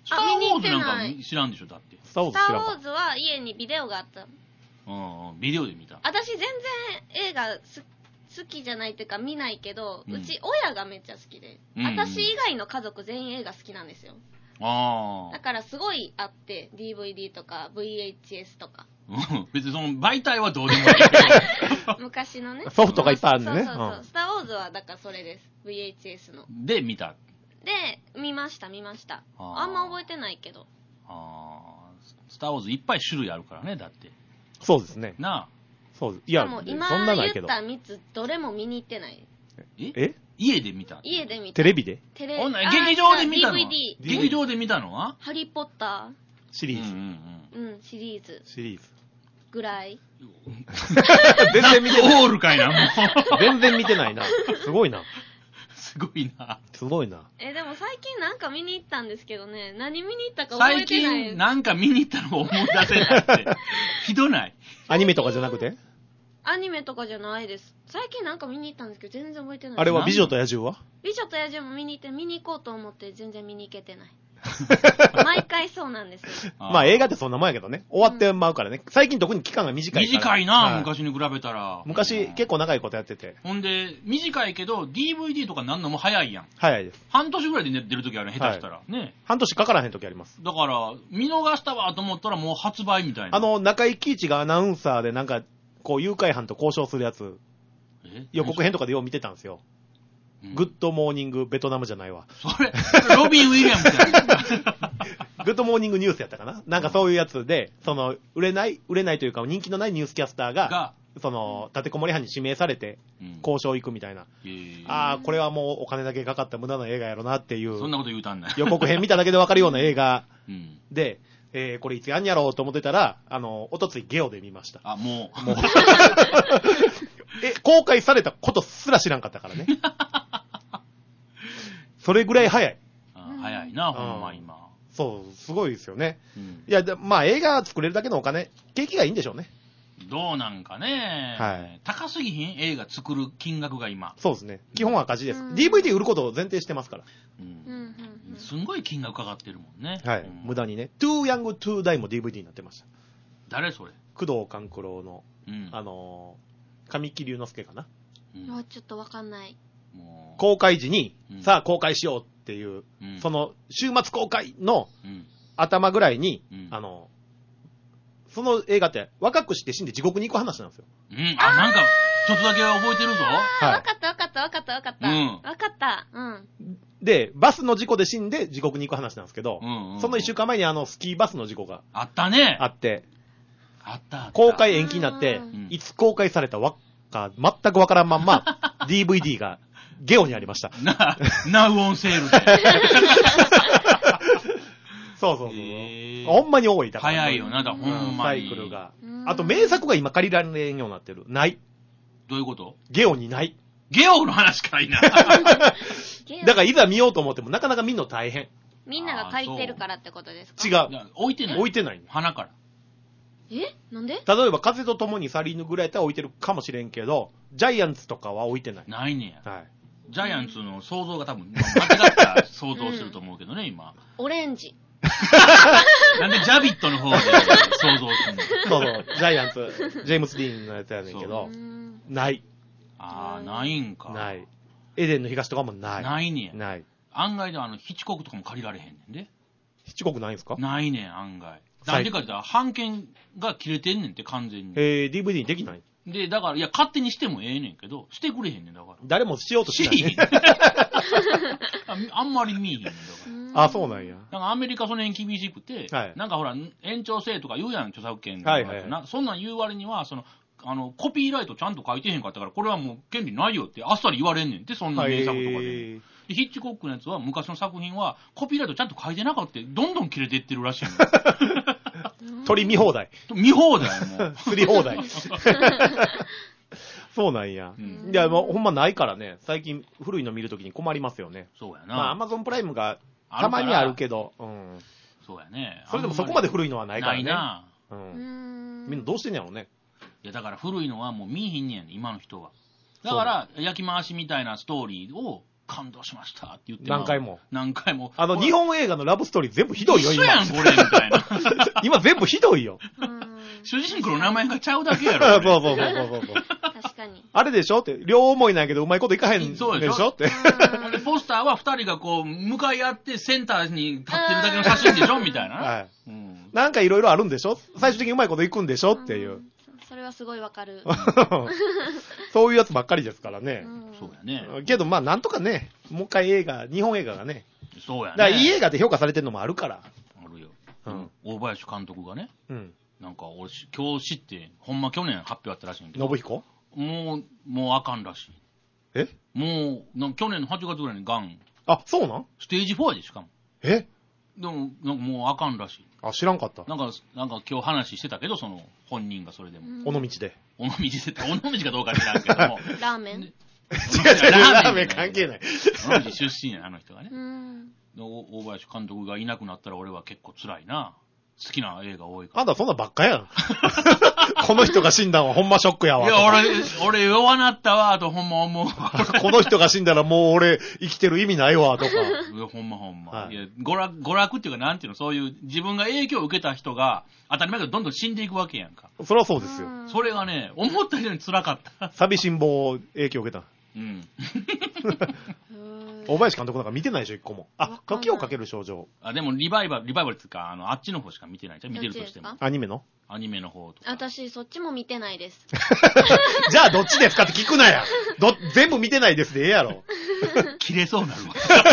スター・ウォーズなんか知らんでしょ、だって。 スター・ウォーズ知らんか。 スター・ウォーズは家にビデオがあった。 うんうん、ビデオで見た。 私全然映画す好きじゃないっていうか見ないけど、うん、うち親がめっちゃ好きで、うんうん、私以外の家族全員映画好きなんですよ。 ああ。 だからすごいあって、ディーブイディー とか ブイエイチエス とか。 別にその媒体はどうでもいいけど。昔のね。 ソフトがいっぱいあるんでね。 そうそうそう。うん、スター・ウォーズはだからそれです。ブイエイチエス の。 で、見た。 で、見ました、見ました。あ, あんま覚えてないけど。 ああ。スター・ウォーズいっぱい種類あるからね、だって。 そうですね。 なあ。 そうです。いや、 もう今言ったみっつ、どれも見に行ってない。 ええ家で見た家で見た。 テレビでテレビ。劇場で見たのディーブイディー。 劇場で見たのはハリーポッター。 シリーズ。 うん、うんうん、シリーズ。 シリーズ。 ぐらい。 全然見てない。 オールかいな、もう。 全然見てないな。すごいな。 すごいな。 すごいな。 え、でも最近なんか見に行ったんですけどね、何見に行ったか覚えてない。 最近なんか見に行ったのを思い出せないって。ひどない。 アニメとかじゃなくてアニメとかじゃないです。最近なんか見に行ったんですけど、全然覚えてない。 あれは美女と野獣は美女と野獣も見に行って、見に行こうと思って全然見に行けてない。毎回そうなんですよ。 まあ映画ってそんなもんやけどね。終わってまうからね。最近特に期間が短いから。 短いな、はい、昔に比べたら。 昔結構長いことやってて。 ほんで、短いけど ディーブイディー とかなんのも早いやん。 早いです。 半年ぐらいで出るときある下手したら、はい。ね。 半年かからへんときあります。 だから、見逃したわと思ったらもう発売みたいな。 あの、中井貴一がアナウンサーでなんか、こう誘拐犯と交渉するやつ、予告編とかでよう見てたんですよ。うん、グッドモーニングベトナムじゃないわ。 それ、ロビン・ウィリアムみたいな。 グッドモーニングニュースやったかななんかそういうやつで、その、売れない、売れないというか人気のないニュースキャスターが、がその、立てこもり犯に指名されて、交渉行くみたいな。うん、ああ、これはもうお金だけかかった無駄な映画やろなっていう。 そんなこと言うたんだよ。 予告編見ただけでわかるような映画で、うんえー、これいつやんやろうと思ってたら、あの、おとついゲオで見ました。 あ、もう。 もうえ、公開されたことすら知らんかったからね。それぐらい早い。 あ早いな、ほんま今。 そう、すごいですよね。うん、いや、まあ映画作れるだけのお金、景気がいいんでしょうね。 どうなんかね。はい。高すぎひん映画作る金額が今。 そうですね。基本赤字です。うん、ディーブイディー 売ることを前提してますから。 うん。うん、すんごい金額かかってるもんね。 はい。うん、無駄にね。Too Young to Die も ディーブイディー になってました。 誰それ工藤官九郎の、うん、あのー、神木隆之介かな。 うん、ちょっとわかんない。 もう公開時に、うん、さあ公開しようっていう、うん、その週末公開の頭ぐらいに、うん、あのー、その映画って若くして死んで地獄に行く話なんですよ。 うん。あ、なんか、ちょっとだけ覚えてるぞ。 はい。わかったわかったわかったわかった。うん。わかった。うん。 で、バスの事故で死んで地獄に行く話なんですけど、うんうんうん、その一週間前にあのスキーバスの事故が。 あったね。 あって。 あった。 公開延期になって、いつ公開されたわか、全くわからんまんま、ディーブイディー がゲオにありました。 な、ナウオンセールで。 そうそうそう。ほんまに多い。 だから早いよな、だほんまに。 サイクルが。あと名作が今借りられんようになってる。ない。 どういうこと？ ゲオにない。 ゲオの話かいな。 だからいざ見ようと思ってもなかなか見るの大変。 みんなが借りてるからってことですか？ 違う。 置いてない。 置いてない。 花から。 え？なんで？ 例えば風と共に去りぬぐらいやったら置いてるかもしれんけど、ジャイアンツとかは置いてない。 ないねや。はい。 ジャイアンツの想像が多分間違った想像してると思うけどね、今。 オレンジ。 なんでジャビットの方で想像するの？そうそう、ジャイアンツ、ジェームス・ディーンのやつやねんけど、ない。 ああ、ないんか。 ない。エデンの東とかもない。 ないねん。 ない。 案外であの、ヒッチコックとかも借りられへんねんで。 ヒッチコックないんですか？ ないねん、案外。なんでかって言ったら、版権が切れてんねんって完全に。 えー、ディーブイディー にできない？ で、だから、いや、勝手にしてもええねんけど、してくれへんねんだから。 誰もしようとしない、ね。 あ, あんまり見えへんねんだから。あ、そうなんや。 なんかアメリカその辺厳しくて、はい、なんかほら、延長せえとか言うやん、著作権はいはいはい、 な。そんなん言う割には、その、あの、コピーライトちゃんと書いてへんかったから、これはもう権利ないよってあっさり言われんねんって、そんな名作とかでも。でヒッチコックのやつは、昔の作品は、コピーライトちゃんと書いてなかったって、どんどん切れていってるらしいの。 取り見放題。 見放題もう。 すり放題。そうなんや。うん、いや、もうほんまないからね、最近古いの見るときに困りますよね。 そうやな。 まあ、アマゾンプライムがたまにあるけど、うん。 そうやね。 それでもそこまで古いのはないからね。 ないな。 うん。みんなどうしてんやろうね。 いや、だから古いのはもう見えへんねやねん、今の人は。だから、焼き回しみたいなストーリーを感動しましたって言って何回も。 何回も。 あの、日本映画のラブストーリー全部ひどいよ、 今。一緒やん、これ、みたいな。 今全部ひどいよ。 主人公の名前がちゃうだけやろ。 そうそうそうそうそう。 確かに。 あれでしょって、両思いなんやけどうまいこといかへんでしょって。 ポスターは二人がこう、向かい合ってセンターに立ってるだけの写真でしょみたいな。はい。うん、なんかいろいろあるんでしょ最終的にうまいこといくんでしょっていう。 それはすごいわかる。 そういうやつばっかりですからね。 そうやね。 けどまあなんとかね、もう一回映画、日本映画がね。 そうやね。 だからいい映画で評価されてるのもあるから。 あるよ。うん。大林監督がね。うん。なんか俺、今日知って、ほんま去年発表あったらしいんだけど。 信彦もう、もうあかんらしい。 えもう、なんか去年のはちがつぐらいにガン。 あ、そうなんステージフォーでしかも。 えでも、なんかもうあかんらしい。 あ、知らんかった。 なんか、なんか今日話してたけど、その、本人がそれでも。 尾道で。 尾道で、尾道かどうか知らんけども。 ラーメン違う違う、 ラーメン関係ない。 尾道出身や、あの人がね。大林監督がいなくなったら俺は結構辛いな。好きな映画多いから。 あんたそんなばっかやん。この人が死んだのはほんまショックやわ。 いや、俺、俺弱なったわ、とほんま思う。 この人が死んだらもう俺生きてる意味ないわ、とか。いや、ほんまほんま。はい、いや、娯楽、娯楽っていうかなんていうの、そういう自分が影響を受けた人が当たり前だけどどんどん死んでいくわけやんか。 そりゃそうですよ。 それがね、思った以上に辛かった。 寂しん坊影響を受けた。うん。大林監督なんか見てないでしょ、一個も。あ、時をかける少女。 あ、でもリバイバル、リバイバルっていうか、あの、あっちの方しか見てないじゃん、見てるとしても。 アニメのアニメの方とか。 私、そっちも見てないです。 じゃあ、どっちですかって聞くなや。ど、全部見てないですでええやろ。 切れそうなるわ。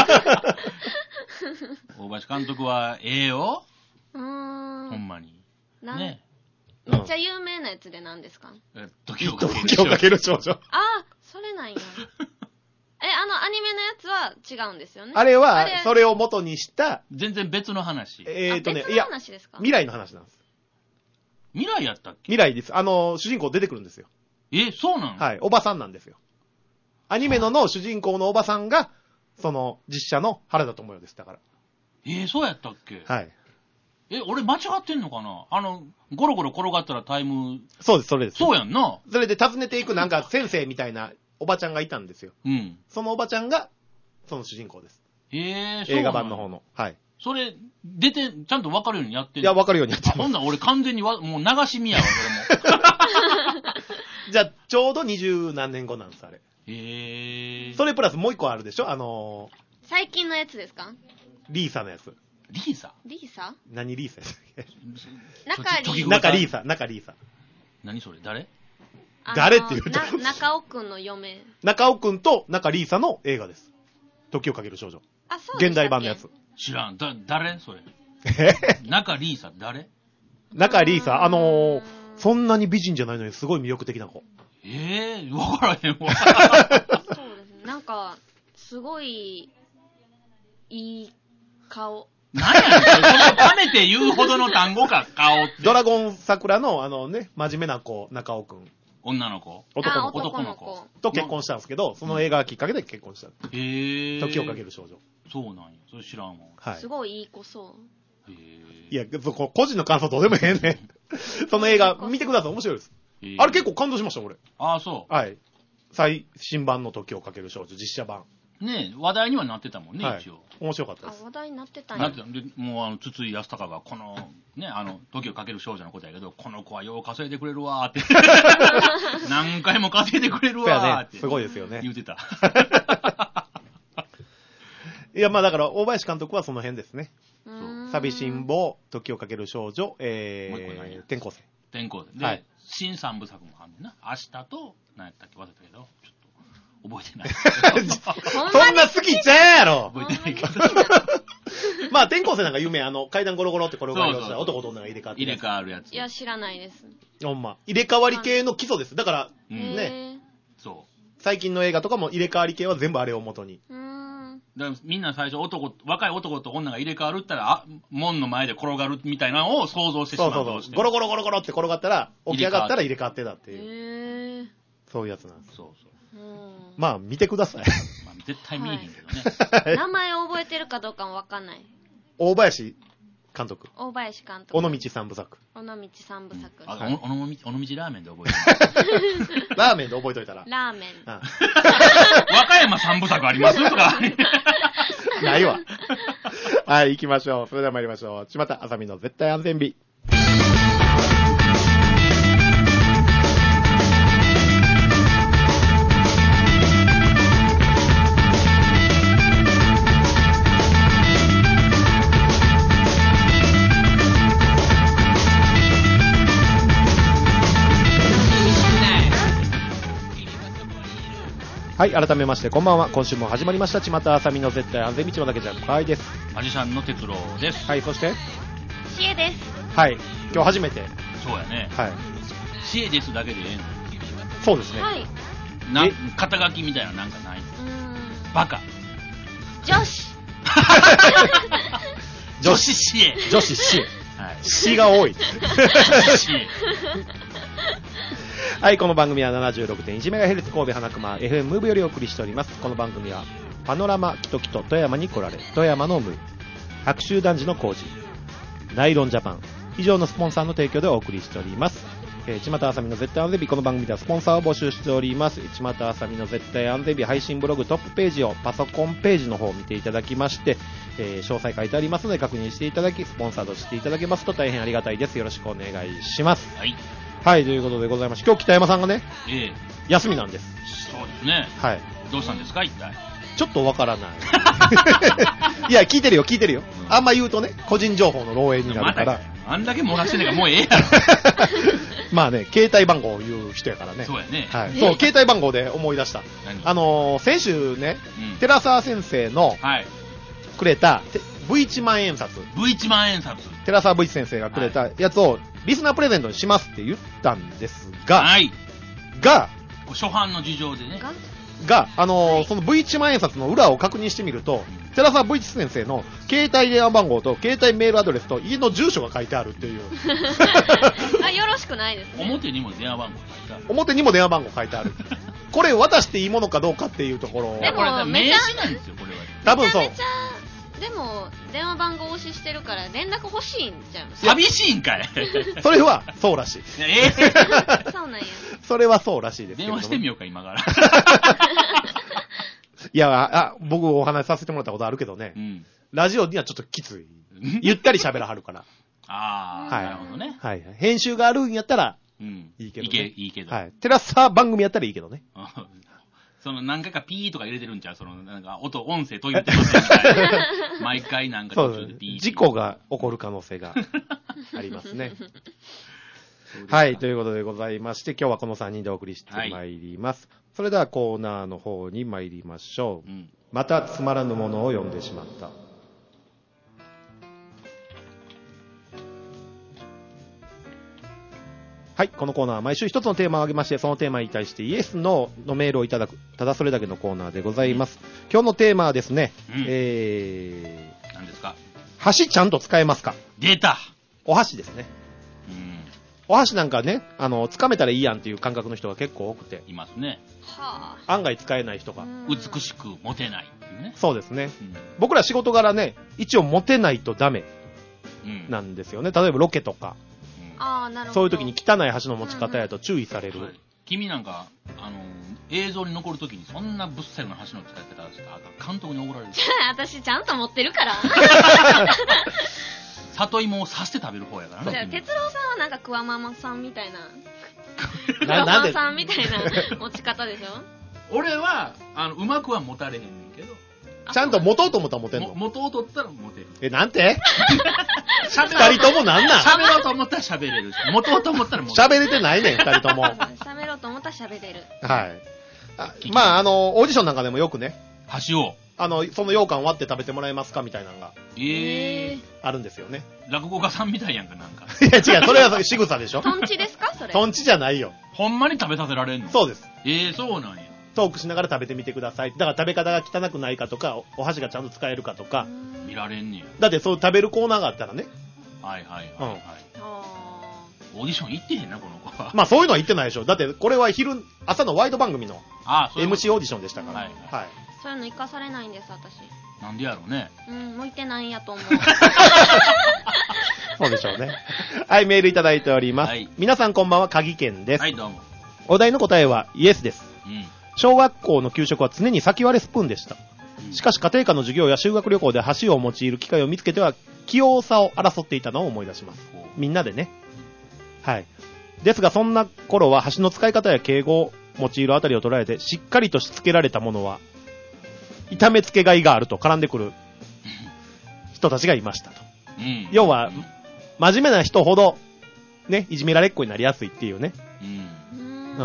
大林監督は、ええよ。うーん。ほんまに。ね。 めっちゃ有名なやつで何ですか？ え、時をかける少女。 あ、それなんや。え、あの、アニメのやつは違うんですよね。 あれは、それを元にした。 全然別の話。 えっとね、いや、話ですか？ 未来の話なんです。 未来やったっけ？ 未来です。あの、主人公出てくるんですよ。 え、そうなの？ はい、おばさんなんですよ。アニメのの主人公のおばさんが、その、実写の原田知世です。だから。 えー、そうやったっけ？ はい。 え、俺間違ってんのかな？あの、ゴロゴロ転がったらタイム。 そうです、それです。 そうやんな。 それで訪ねていくなんか先生みたいなおばちゃんがいたんですよ。 うん。 そのおばちゃんが、その主人公です。 へえー、 そう。映画版の方の。はい。 それ、出て、ちゃんと分かるようにやってる。 いや、分かるようにやってる。 ほんなら俺完全にわ、もう流し見やわ、俺も。 じゃあ、ちょうど二十何年後なんです、あれ。 へえー。 それプラスもう一個あるでしょ？あのー、 最近のやつですか？ リーサのやつ。 リーサ？ リーサ？ 何リーサや中リーサ。 中リーサ、中リーサ。 何それ？誰？ 誰って言うと。 中尾くんの嫁。 中尾くんと中リーサの映画です。時をかける少女。 あ、そうです。 現代版のやつ。 知らん。だ、誰それ。中リーサ、誰？ 中リーサ、あのー、そんなに美人じゃないのにすごい魅力的な子。 ええー、わからへんわ。 そうですね。なんか、すごい、いい顔。 何やねん、それ貯めて言うほどの単語か、顔って。 ドラゴン桜の、あのね、真面目な子、中尾くん。 女の子。 男の子。男の子。 と結婚したんですけど、その映画がきっかけで結婚した。 へぇー。 時をかける少女。 そうなんや。それ知らんわ。 はい。すごいいい子そう。 へぇー。 いや、そこ、個人の感想どうでもええねん。その映画、見てください。面白いです。あれ結構感動しました、俺。 ああ、そう。 はい。最新版の時をかける少女、実写版。 ねえ、話題にはなってたもんね、はい、一応。 面白かったです。 あ、話題になってたんや。 なってた。で、もう、あの、筒井康隆が、この、ね、あの、時をかける少女のことやけど、この子はよう稼いでくれるわーって。何回も稼いでくれるわーって。 ね、すごいですよね。 言うてた。 いや、まあだから、大林監督はその辺ですね。寂しん坊、時をかける少女、えー、もう一個何や転校生。 転校生。で、はい、新三部作もあんねんな。明日と、何やったっけ忘れたけど、ちょっと。覚えてない。 そんな好きちゃうやろ。 覚えてないけど。 まあ、転校生なんか有名、あの、階段ゴロゴロって転がりをしたら男と女が入れ替わって。 入れ替わるやつ。 いや、知らないです。 ほんま。入れ替わり系の基礎です。だから、うん、ね。 そう。 最近の映画とかも入れ替わり系は全部あれを元に。 うーん。 だからみんな最初男、若い男と女が入れ替わるったら、あ、門の前で転がるみたいなのを想像してしまう。 そうそうそう。ゴロゴロゴロゴロって転がったら、起き上がったら入れ替わってたっていう。 へー。 そういうやつなんです。 そうそう。 まあ、見てください。 まあ、絶対見えへんけどね。 名前を覚えてるかどうかもわかんない。 大林監督。 大林監督。 尾道三部作。 尾道三部作。 うん、あ、はい、おのみ、尾道ラーメンで覚えてラーメンで覚えといたら。 ラーメン。 ああ和歌山三部作ありますとか。 ないわ。はい、行きましょう。それでは参りましょう。ちまたあさみの絶対安全日。はい、改めましてこんばんは。今週も始まりましたちまたあさみの絶対安全道だけじゃんかいです。 マジシャンの哲郎です。 はい、そしてシエです。 はい、今日初めて。 そうやね。 はい。 シエですだけでええの？ そうですね。 はい。 な肩書きみたいななんかない？うーん。バカ。 女子。 女子シエ。 女子シエ。 はい。 シが多い。 シエ。 はい、この番組は ななじゅうろくてんいちメガヘルツ 神戸花熊 エフエム ムーブよりお送りしております。この番組はパノラマキトキト富山に来られ、富山のムー、白州男児の工事、ナイロンジャパン以上のスポンサーの提供でお送りしております。えー、ちまたあさみの絶対安全日、この番組ではスポンサーを募集しております。ちまたあさみの絶対安全日配信ブログトップページをパソコンページの方を見ていただきまして、えー、詳細書いてありますので確認していただき、スポンサーとしていただけますと大変ありがたいです。よろしくお願いします。 はい。 はい、ということでございまして、今日北山さんがね、 ええ、 休みなんです。 そうですね。 はい。 どうしたんですか、一体。 ちょっとわからない。いや、聞いてるよ、聞いてるよ。うん、あんま言うとね、個人情報の漏洩になるから。 ま、あんだけ漏らしてんねんからもうええやろ。 まあね、携帯番号を言う人やからね。 そうやね。 はい。そう、携帯番号で思い出した。あのー、先週ね、うん、寺澤先生の、はい、くれた、ブイいちまん円札。 ブイいちまん円札。 寺澤ブイいち先生がくれたやつを、リスナープレゼントにしますって言ったんですが、 はい。 が、 初版の事情でね。 が、あのーはい、その ブイいちまん円札の裏を確認してみると、うん、寺澤ブイいち先生の携帯電話番号と携帯メールアドレスと家の住所が書いてあるっていう。 あ、よろしくないですね。 表にも電話番号書いてある。 表にも電話番号書いてある。これ渡していいものかどうかっていうところ。 でも、 名刺なんですよ、これは。 多分そう。 めちゃめちゃでも電話番号押ししてるから連絡欲しいんじゃん。 寂しいんかい。 それはそうらしい。 えー、そうなんや。 それはそうらしいですけど。 電話してみようか今から。 いやあ、僕お話しさせてもらったことあるけどね。うん、ラジオにはちょっときつい。ゆったり喋らはるから。 ああ、はい、なるほどね。 はい。編集があるんやったらいいけど、ね。 いいけいいけど。 はい。テラサ番組やったらいいけどね。 その何回かピーとか入れてるんちゃうそのなんか音、音声途切れてますみたいな。毎回なんか途中でピー。 事故が起こる可能性がありますね。はい、ということでございまして、今日はこのさんにんでお送りしてまいります。はい、それではコーナーの方に参りましょう。うん、またつまらぬものを読んでしまった。はい、このコーナーは毎週一つのテーマを挙げまして、そのテーマに対してイエス、ノーのメールをいただく、ただそれだけのコーナーでございます。うん、今日のテーマはですね、うん、えー、何ですか？ 箸ちゃんと使えますか？ 出た！ お箸ですね。うん、お箸なんかね、あの、掴めたらいいやんっていう感覚の人が結構多くて。 いますね。 はあ、案外使えない人が。 美しくモテないっていうね。 そうですね。うん、僕ら仕事柄ね、一応モテないとダメなんですよね。例えばロケとか。 あ、なるほど。 そういう時に汚い箸の持ち方やと注意される。うんうん、はい、 君なんか、あの、映像に残る時にそんなぶっさりの箸の使い方したら監督に怒られる。 私ちゃんと持ってるから。 里芋を刺して食べる方やからね。 じゃあ、哲郎さんはなんかクワママさんみたいな。クワママさんみたいな持ち方でしょ？ 俺は、あの、うまくは持たれへんねんけど。 ちゃんと持とうと思ったら持てんの？ 持とうと思ったら持てる。 え、なんて？二人ともなんなん？ 喋ろうと思ったら喋れるし、持とうと思ったら持てる。 喋れてないねん、二人とも。 喋ろうと思ったら喋れる。 はい。あ、まあ、あの、オーディションなんかでもよくね。 箸を。 あの、その羊羹割って食べてもらえますかみたいなのが。 ええー。 あるんですよね。 落語家さんみたいやんか、なんか。 いや違う、それは仕草でしょ。 トンチですかそれ。 トンチじゃないよ。 ほんまに食べさせられんの？ そうです。 ええー、そうなんや。 トークしながら食べてみてください。だから食べ方が汚くないかとか、お箸がちゃんと使えるかとか。 見られんねや。 だってそう食べるコーナーがあったらね。 はいはいはい、はい。うん。オーディション行ってへんな、この子は。 まあそういうのは言ってないでしょ。だってこれは昼、朝のワイド番組のああ、 エムシー オーディションでしたから。 はい、 はい。 そういうの活かされないんです、私。 なんでやろうね。 うん、向いてないんやと思う。 そうでしょうね。はい、メールいただいております。 はい、 皆さんこんばんは、鍵健です。 はい、どうも。 お題の答えはイエスです。 うん、 小学校の給食は常に先割れスプーンでした。うん、しかし家庭科の授業や修学旅行で箸を用いる機会を見つけては器用さを争っていたのを思い出します。みんなでね。はい。ですがそんな頃は箸の使い方や敬語を用いるあたりを捉えてしっかりとしつけられたものは痛めつけがいがあると絡んでくる人たちがいましたと。うん、要は、真面目な人ほどね、いじめられっ子になりやすいっていうね。うん。うん。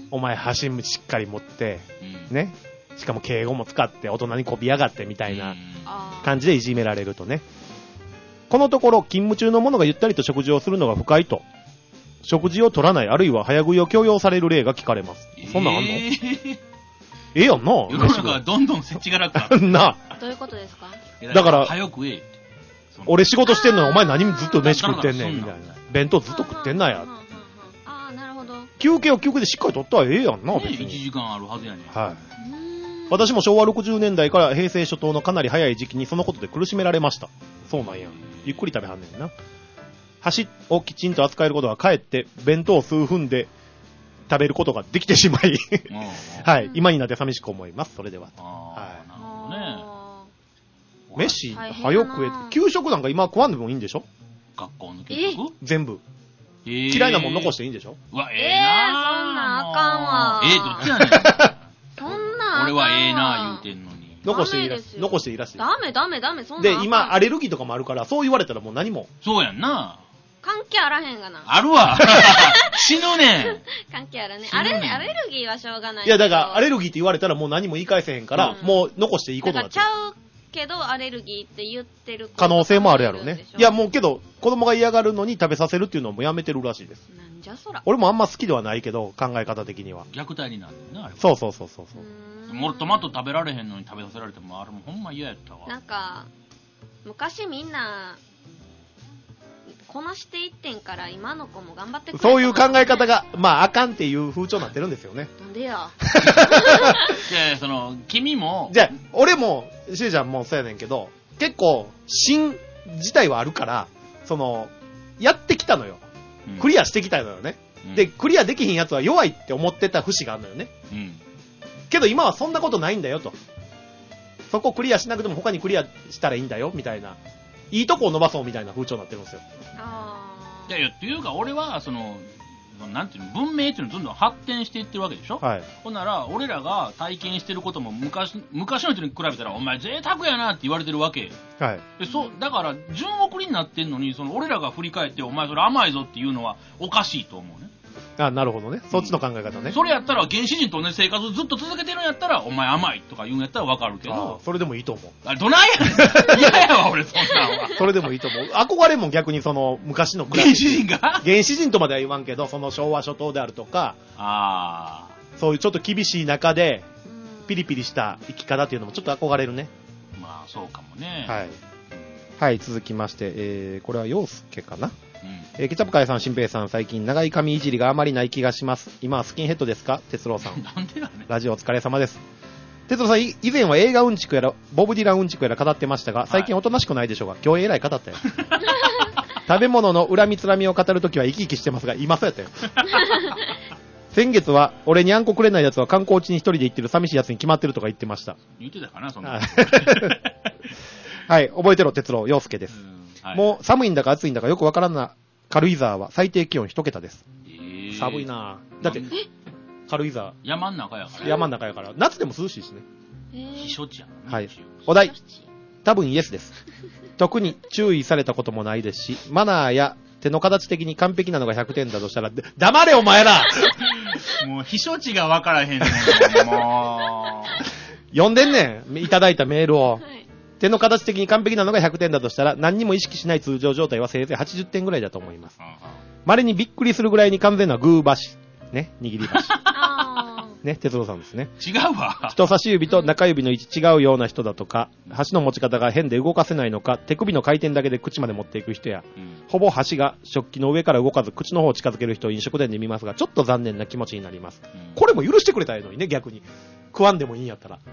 お前箸しっかり持って、うん、ね。しかも敬語も使って大人にこびやがってみたいな感じでいじめられるとね。このところ勤務中の者がゆったりと食事をするのが不快と、食事を取らないあるいは早食いを強要される例が聞かれます。そんなんあんの？えー、ええやんな。 世の中がどんどん設置が楽か。 な。 どういうことですか？ だから、 早くええ。 俺仕事してんのにお前何ずっと飯食ってんねんみたいな。弁当ずっと食ってんなや。 ああ、なるほど。 休憩を休憩でしっかり取ったらええやんな、別に。 いちじかんあるはずやねん。 はい。私もしょうわろくじゅうねんだいから平成初頭のかなり早い時期にそのことで苦しめられました。そうなんや。ゆっくり食べはんねんな。箸をきちんと扱えることがかえって弁当を数分で食べることができてしまいはい、今になって寂しく思います。それでは。はい。なるほどね。飯、早く食えって。給食なんか今食わんでもいいんでしょ？ 学校の給食？ 全部。えー、嫌いなもん残していいんでしょ？ うわ、ええー、 そんなんあかんわ。 えー、どっちやねん。 そんなん俺はええな言うてんのに。 残していいらしい。残していいらしい。 ダメダメダメ、そんなんあかん。 で、今、アレルギーとかもあるから、そう言われたらもう何も。 そうやんな。 関係あらへんがな。 あるわ。死ぬねん。 関係あるね。あれ、アレルギーはしょうがない。 いや、だから、アレルギーって言われたらもう何も言い返せへんから、うん、もう残していいことだって。 ちゃうけど、アレルギーって言ってる可能性もあるやろね。いや、もうけど、子供が嫌がるのに食べさせるっていうのもやめてるらしいです。 なんじゃそら。 俺もあんま好きではないけど、考え方的には。 虐待になるんだよな、あれは。 そうそうそうそうそう。 もうトマト食べられへんのに食べさせられても、あれもほんま嫌やったわ。 なんか、昔みんな、こなしていってんから今の子も頑張ってくれた。 そういう考え方が、まあ、あかんっていう風潮になってるんですよね。 なんでや。 じゃあ、その、君も。 じゃあ、俺も、しーちゃんもそうやねんけど、結構、芯自体はあるから、その、やってきたのよ。うん、クリアしてきたのよね、うん。で、クリアできひんやつは弱いって思ってた節があるのよね。うん、けど今はそんなことないんだよと。そこクリアしなくても他にクリアしたらいいんだよ、みたいな。いいとこを伸ばそうみたいな風潮になってるんですよ。 あいやいや、っていうか俺は、その、なんていうの、文明っていうのどんどん発展していってるわけでしょ。はい。ほんなら、俺らが体験してることも昔、昔の人に比べたら、お前贅沢やなって言われてるわけ。はい。で、そう、だから、順送りになってんのに、その、俺らが振り返って、お前それ甘いぞっていうのはおかしいと思うね。 あ、なるほどね。そっちの考え方ね。 うん、それやったら、原始人とね、生活をずっと続けてるんやったら、お前甘いとか言うんやったらわかるけど。 それでもいいと思う。 あれ、どないやねん。嫌やわ、俺、そんなんは。 それでもいいと思う。憧れも逆にその、昔の原始人が原始人とまでは言わんけど、その昭和初頭であるとか、あそういうちょっと厳しい中で、ピリピリした生き方っていうのもちょっと憧れるね。 まあ、そうかもね。 はい。はい、続きまして、えー、これは陽介かな。うんえー、ケチャップカレーさん、新平さん、最近長い髪いじりがあまりない気がします。今はスキンヘッドですか？哲郎さん。 なんでだね。 ラジオお疲れ様です。哲郎さん、以前は映画うんちくやら、ボブディランうんちくやら語ってましたが、最近おとなしくないでしょうか？今日えらい語ったよ。食べ物の恨みつらみを語るときは生き生きしてますが、今そうやったよ。先月は、俺にあんこくれないやつは観光地に一人で行ってる寂しいやつに決まってるとか言ってました。 言ってたかな、そんな。 はい、覚えてろ、哲郎、陽介です。はい、もう寒いんだか暑いんだかよくわからんな。軽井沢は最低気温一桁です。えー、寒いなぁ。だって、軽井沢。 山ん中やから。 山ん中やから。夏でも涼しいしね。 避暑地やな、 ね。はい。お題。多分イエスです。特に注意されたこともないですし、マナーや手の形的に完璧なのがひゃくてんだとしたら、黙れお前らもう避暑地がわからへんねん。もう。読んでんねん。いただいたメールを。はい手の形的に完璧なのがひゃくてんだとしたら何にも意識しない通常状態はせいぜいはちじゅってんぐらいだと思います。稀にびっくりするぐらいに完全なグー箸。ね、握り箸。ね、哲郎さんですね。 違うわ。 人差し指と中指の位置違うような人だとか、箸の持ち方が変で動かせないのか、手首の回転だけで口まで持っていく人や、うん、ほぼ箸が食器の上から動かず口の方を近づける人を飲食店で見ますが、ちょっと残念な気持ちになります。うん、これも許してくれたらいいのにね、逆に。食わんでもいいんやったら。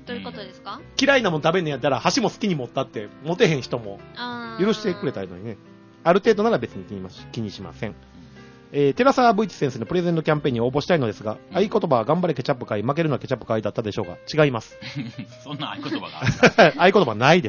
どういうことですか？ 嫌いなもん食べんねやったら箸も好きに持ったって持てへん人も許してくれたらいいのにね。ある程度なら別に気に気にしません。えー、寺沢ブイチ先生のプレゼントキャンペーンに応募したいのですが、うん、合言葉は頑張れケチャップ会、負けるなケチャップ会だったでしょうが、違います。 そんな合言葉がある合言葉ないです。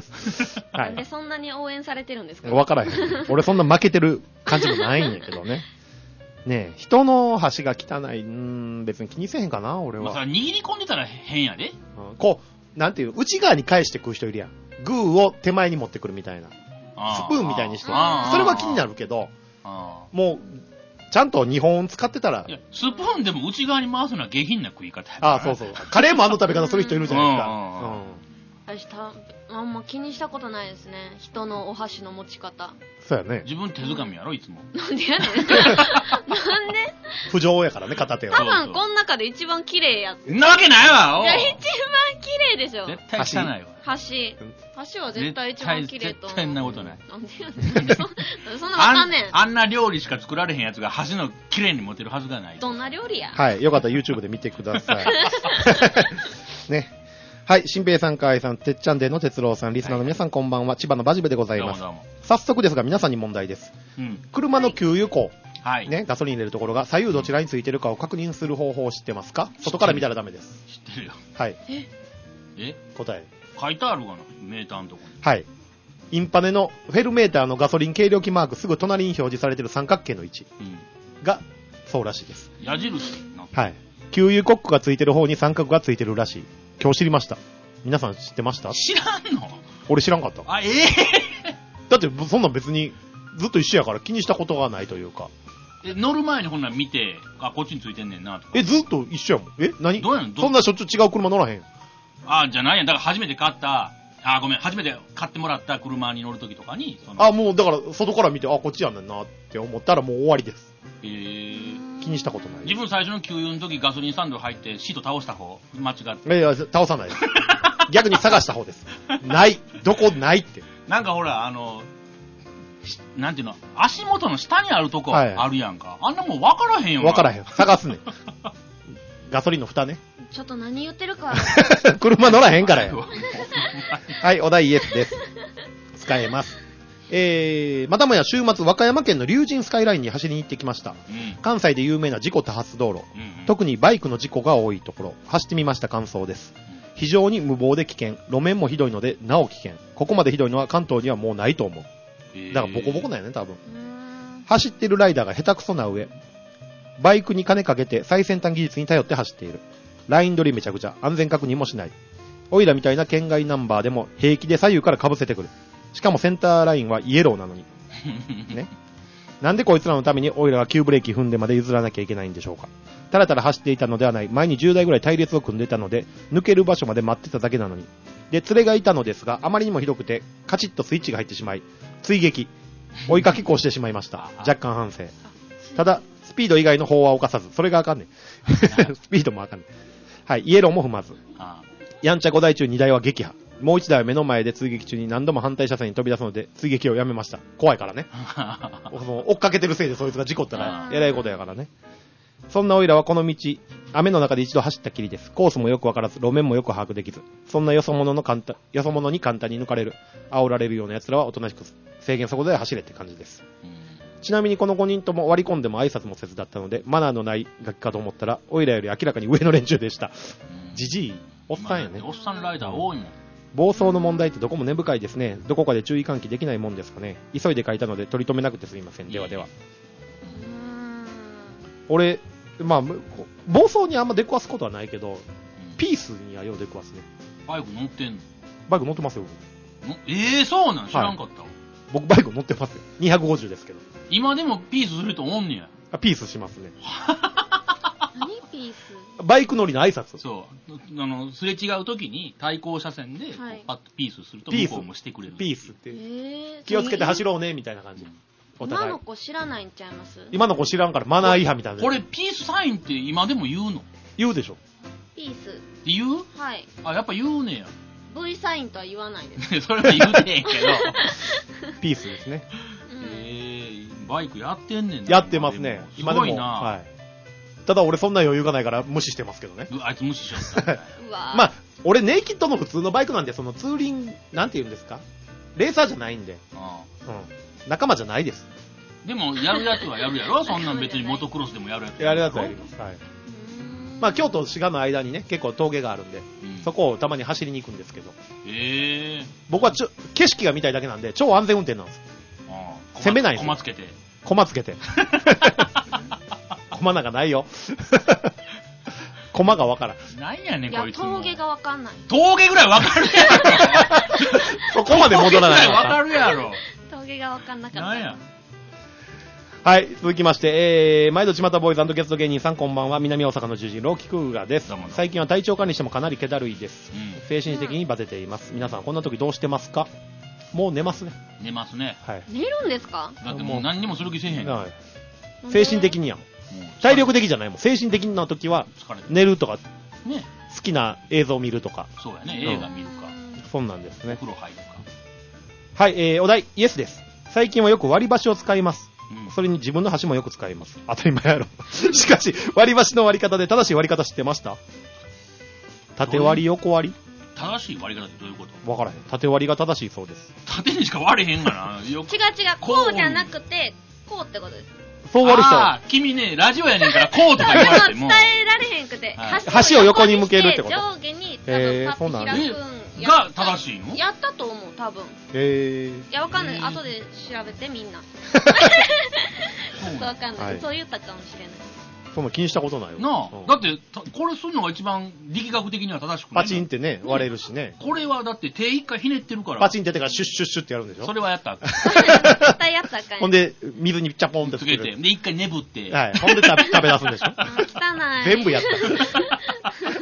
はい、なんでそんなに応援されてるんですか？ わからへん。俺そんな負けてる感じもないんやけどね。ねえ、人の箸が汚い、うーん、別に気にせへんかな、俺は。 まあ、握り込んでたら変やで。 うん、こう、なんていう、内側に返して食う人いるやん。グーを手前に持ってくるみたいな。スプーンみたいにして。それは気になるけど、もう、ちゃんとにほん使ってたら。いや、 スプーンでも内側に回すのは下品な食い方やから。ああ、そうそう。カレーもあの食べ方する人いるじゃないですか。うん。 私た、あんま気にしたことないですね。人のお箸の持ち方。 そうやね。 自分手づかみやろ、いつも。 なんでやねん。なんで不浄やからね、片手は。 多分この中で一番綺麗や。 そんなわけないわ、 いや、一番綺麗でしょ。 絶対汚いわ。 箸。箸は絶対一番綺麗と思う。 絶対そんなことない。 なんでやねん。そんなわかんねん。 あんな料理しか作られへんやつが箸の綺麗に持てるはずがない。 どんな料理や。 はい。よかったら YouTube で見てください。ね。はい。新平さん、河合さん、てっちゃんでの哲郎さん、リスナーの皆さん、こんばんは。千葉のバジベでございます。どうもどうも。早速ですが、皆さんに問題です。うん、車の給油口。はい。ね、ガソリン入れるところが左右どちらについてるかを確認する方法を知ってますか？外から見たらダメです。 知ってるよ。 はい。 ええ答え。 書いてあるかなメーターのところに。 はい。インパネのフェルメーターのガソリン計量器マークすぐ隣に表示されている三角形の位置が、そうらしいです。 矢印な。はい。給油コックがついてる方に三角がついてるらしい。今日知りました。皆さん知ってました？ 知らんの？ 俺知らんかった。 あ、ええー、だってそんなん別にずっと一緒やから気にしたことがないというか。 え、乗る前にほんなら見て、あ、こっちについてんねんなとか。 え、ずっと一緒やもん。え、何？ どうやん？ そんなしょっちゅう違う車乗らへん。 あ、じゃないやん。だから初めて買った、あ、ごめん、初めて買ってもらった車に乗るときとかに、 そのあ、もうだから外から見て、あ、こっちやねんなって思ったらもう終わりです。 へー。 気にしたことない。 自分最初の給油の時ガソリンスタンド入ってシート倒した方、間違って。 いや、倒さないです。逆に探した方です。ない。どこないって。 なんかほら、あの、なんていうの、足元の下にあるとこあるやんか。はい、あんなもん分からへんよ。 分からへん。探すねん。ガソリンの蓋ね。 ちょっと何言ってるか。 車乗らへんからよ。はい、お題イエスです。使えます。えー、またもや週末、和歌山県の竜神スカイラインに走りに行ってきました。うん、関西で有名な事故多発道路、うんうん。特にバイクの事故が多いところ、走ってみました感想です。非常に無謀で危険。路面もひどいので、なお危険。ここまでひどいのは関東にはもうないと思う。だからボコボコなんやね、多分。走ってるライダーが下手くそな上、バイクに金かけて最先端技術に頼って走っている。ライン取りめちゃくちゃ、安全確認もしない。オイラみたいな県外ナンバーでも平気で左右から被せてくる。しかもセンターラインはイエローなのに。ね。なんでこいつらのためにオイラが急ブレーキ踏んでまで譲らなきゃいけないんでしょうか。たらたら走っていたのではない。前にじゅうだいぐらい隊列を組んでいたので、抜ける場所まで待ってただけなのに。で、連れがいたのですが、あまりにもひどくて、カチッとスイッチが入ってしまい、追撃。追いかけっこをしてしまいました。若干反省。ただ、スピード以外の法は犯さず、それがあかんねん。スピードもあかんねん。はい、イエローも踏まず。やんちゃごだい中にだいは撃破。もういちだいは目の前で追撃中に何度も反対車線に飛び出すので、追撃をやめました。怖いからね。追っかけてるせいでそいつが事故ったら、えらいことやからね。そんなオイラはこの道、雨の中で一度走ったきりです。コースもよくわからず、路面もよく把握できず、そんなよそ者の簡単、よそ者に簡単に抜かれる、煽られるような奴らはおとなしく制限速度で走れって感じです。ちなみにこのごにんとも割り込んでも挨拶もせずだったので、マナーのない楽器かと思ったら、オイラより明らかに上の連中でした。じじい、おっさんやね。 おっさんライダー多いもん。 暴走の問題ってどこも根深いですね。どこかで注意喚起できないもんですかね。急いで書いたので取り留めなくてすみません。ではでは。俺、まあ、暴走にあんま出くわすことはないけど、うん、ピースにはよう出くわすね。 バイク乗ってんの？ バイク乗ってますよ。 ええー、そうなん知らんかった、はい、 僕バイク乗ってますよ。にひゃくごじゅうですけど。 今でもピースする人おんねや。 あ、ピースしますね。 何ピース？ バイク乗りの挨拶。 そう。あの、すれ違う時に対向車線で、はい、パッとピースすると向こうもしてくれる。 ピースって。えー、気をつけて走ろうね、みたいな感じ。 今の子知らないんちゃいます？ 今の子知らんからマナー違反みたいな。 これピースサインって今でも言うの？ 言うでしょ。 ピース。 言う？ はい。 あ、やっぱ言うねや。 V サインとは言わないです。 それは言うてへんけど。 ピースですね。 へ、うん、えー、バイクやってんねんな。 やってますね。 今でも。すごいな。 はい。 ただ俺そんな余裕がないから無視してますけどね。 あいつ無視しよった。 うわまあ、俺ネイキッドの普通のバイクなんで、そのツーリング、なんて言うんですか、レーサーじゃないんで、 あうん、仲間じゃないです。 でも、やるやつはやるやろそんなん別にモトクロスでもやるやつやるやつはやります。はい。まあ、京都、滋賀の間にね、結構峠があるんで、うん、そこをたまに走りに行くんですけど、 へー、 僕はちょ景色が見たいだけなんで、超安全運転なんです。ああ、攻めないんですよ。 コマつけて。 コマつけて。コマなんかないよ。コマがわからん。 なんやねん、こいつ。 峠がわかんない。 峠ぐらいわかるやろ。 そこまで戻らない。 わかるやろ。 峠がわかんなかった。 なんや。 はい、続きまして、えー、毎度ちまたボーイズ&ゲスト芸人さんこんばんは。南大阪の獣人ローキクーガです。どうもどうも。最近は体調管理してもかなり気だるいです、うん、精神的にバテています、うん、皆さんこんな時どうしてますか？もう寝ますね。 寝ますね。 はい。寝るんですか？ だってもう何にもする気せえへん。はい。 精神的にやん。体力的じゃないもん。精神的な時は寝るとか、ね、好きな映像を見るとか。 そうやね、映画見るか。 そんなんですね。 お風呂入るか。 はい、えー、お題イエスです。最近はよく割り箸を使います。うん、それに自分の箸もよく使います。当たり前やろ。しかし割り箸の割り方で正しい割り方知ってました？縦割り横割り？ 正しい割り方ってどういうこと？ わからへん。縦割りが正しいそうです。 縦にしか割れへんがな。 違う違う、こうじゃなくてこうってことです。 そう割る人。 ああ、君ね、ラジオやねんからこうとか言われても。 伝えられへんくて、 はい、箸を横に向けるってこと。 上下に多分パッと開くんが正しいの？ やったと思う、多分。 へー。 いや、わかんない。後で調べてみんな。そうわかんない、はい。そう言ったかもしれない。 そんな気にしたことないよ。 なあ、うん、だってこれするのが一番力学的には正しくない。 パチンってね、割れるしね。 これはだって手一回ひねってるから。 パチンってやってからシュッシュッシュッってやるんでしょ。 それはやったら絶対やったらあかん。 ほんで水にチャポンってつけて、で一回眠って、 はい。ほんで食べ出すんでしょ。 汚い。 全部やった。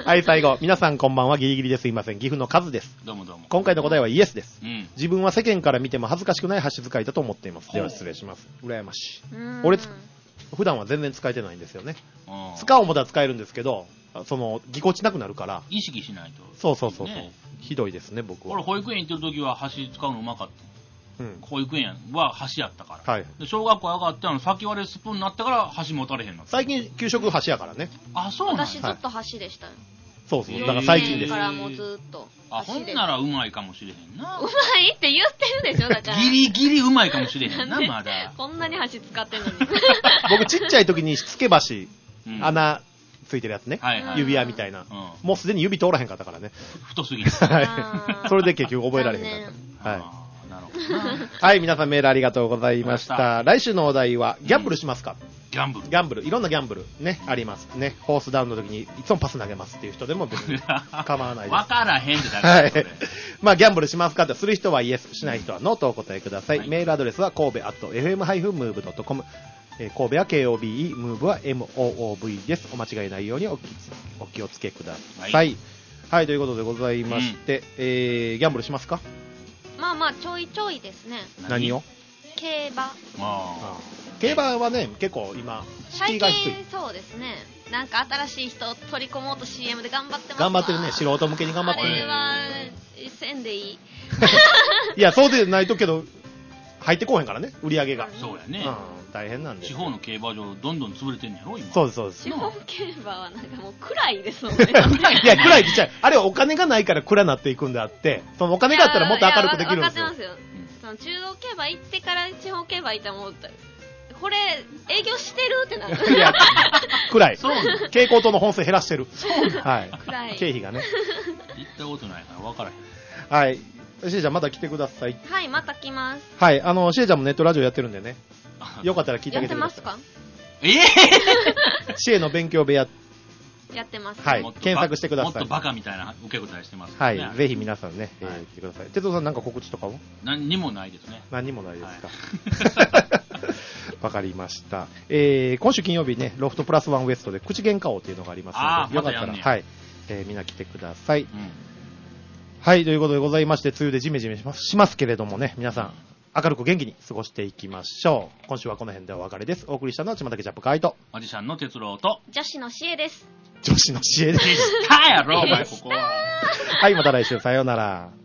はい、最後、皆さんこんばんは。ギリギリですいません。岐阜のカズです。 どうもどうも。 今回の答えはイエスです。 うん、 自分は世間から見ても恥ずかしくない箸使いだと思っています。では失礼します。羨ましい。俺普段は全然使えてないんですよね。使おうもたら使えるんですけど、そのぎこちなくなるから意識しないと。 そうそうそうそう、ね、ひどいですね僕は。 俺保育園行ってる時は箸使うのうまかった、うん、保育園は箸やったから、 はい、 で小学校上がってあの先割れスプーンになってから箸持たれへんの。 最近給食箸やからね。 あ、そうなんだ。 私ずっと箸でしたよ、はい、 そうそう、だから最近です。 からもうずっとあ、ほんならうまいかもしれへんな。 うまいって言ってるでしょ、だからギリギリうまいかもしれへんな、まだ。 こんなに箸使ってんのに。 僕ちっちゃい時にしつけ箸、うん、穴ついてるやつね、はいはい、指輪みたいな、うん、もうすでに指通らへんかったからね。 太すぎる。 はい。それで結局覚えられへんかった。はい。なるほど。はい、皆さんメールありがとうございました。来週のお題はギャンブルしますか？ ギャンブル。 ギャンブル。いろんなギャンブルね、ありますね。ホースダウンの時にいつもパス投げますっていう人でも別に構わないです。 わからへんでだから。はい。まあギャンブルしますかってする人はイエス、しない人はノーとお答えください。はい、メールアドレスは神戸アット エフエムハイフンムーブドットコム。神戸は ケーオービーイー、ムーブは エムオーオーブイ です。お間違いないようにお気お気をつけください。はい、はい、ということでございまして、うん、えー、ギャンブルしますか？ まあまあちょいちょいですね。 何を？ 競馬。ああ。競馬はね、結構今敷居が低い。最近そうですね。なんか新しい人を取り込もうと シーエム で頑張ってます。 頑張ってるね。素人向けに頑張ってるね。 あれはせんでいい。 いや、そうでないとけど入ってこうへんからね、売り上げが。 そうやね。 うん、大変なんで。 地方の競馬場どんどん潰れてんやろ今。 そうですそうです。 地方競馬はなんかもう暗いですもんね。いや暗いって言っちゃう。あれはお金がないから暗なっていくんであって、そのお金があったらもっと明るくできるんですよ。 分かってますよ。その中央競馬行ってから地方競馬行ったらもうこれ営業してるってなる。いや暗い。そう。蛍光灯の本数減らしてる。 そうはい。 暗い。 経費がね。 行ったことないから分からへん。 はい。シエちゃんまた来てください。 はい、また来ます。 はい、あのシエちゃんもネットラジオやってるんでね。よかったら聞いてあげてください。 やってますか？ ええー、シエの勉強部屋やってます。 はい、検索してください。 もっとバカみたいな受け答えしてます、ね。 はい、ぜひ皆さんね、えーはい、来てください。哲夫さんなんか告知とかも？ 何にもないですね。 何にもないですか。わ、はい、かりました。えー、今週金曜日ね、ロフトプラスワンウエストで口喧嘩王というのがありますので、よかったら、はい、えー、みんな来てください。うん、はい、ということでございまして、梅雨でジメジメします、しますけれどもね、皆さん、明るく元気に過ごしていきましょう。今週はこの辺でお別れです。お送りしたのはちまたけジャップカイト、 マジシャンの哲郎と、 女子のシエです。 女子のシエです。 したやろ、お前ここは。 はい、また来週、さようなら。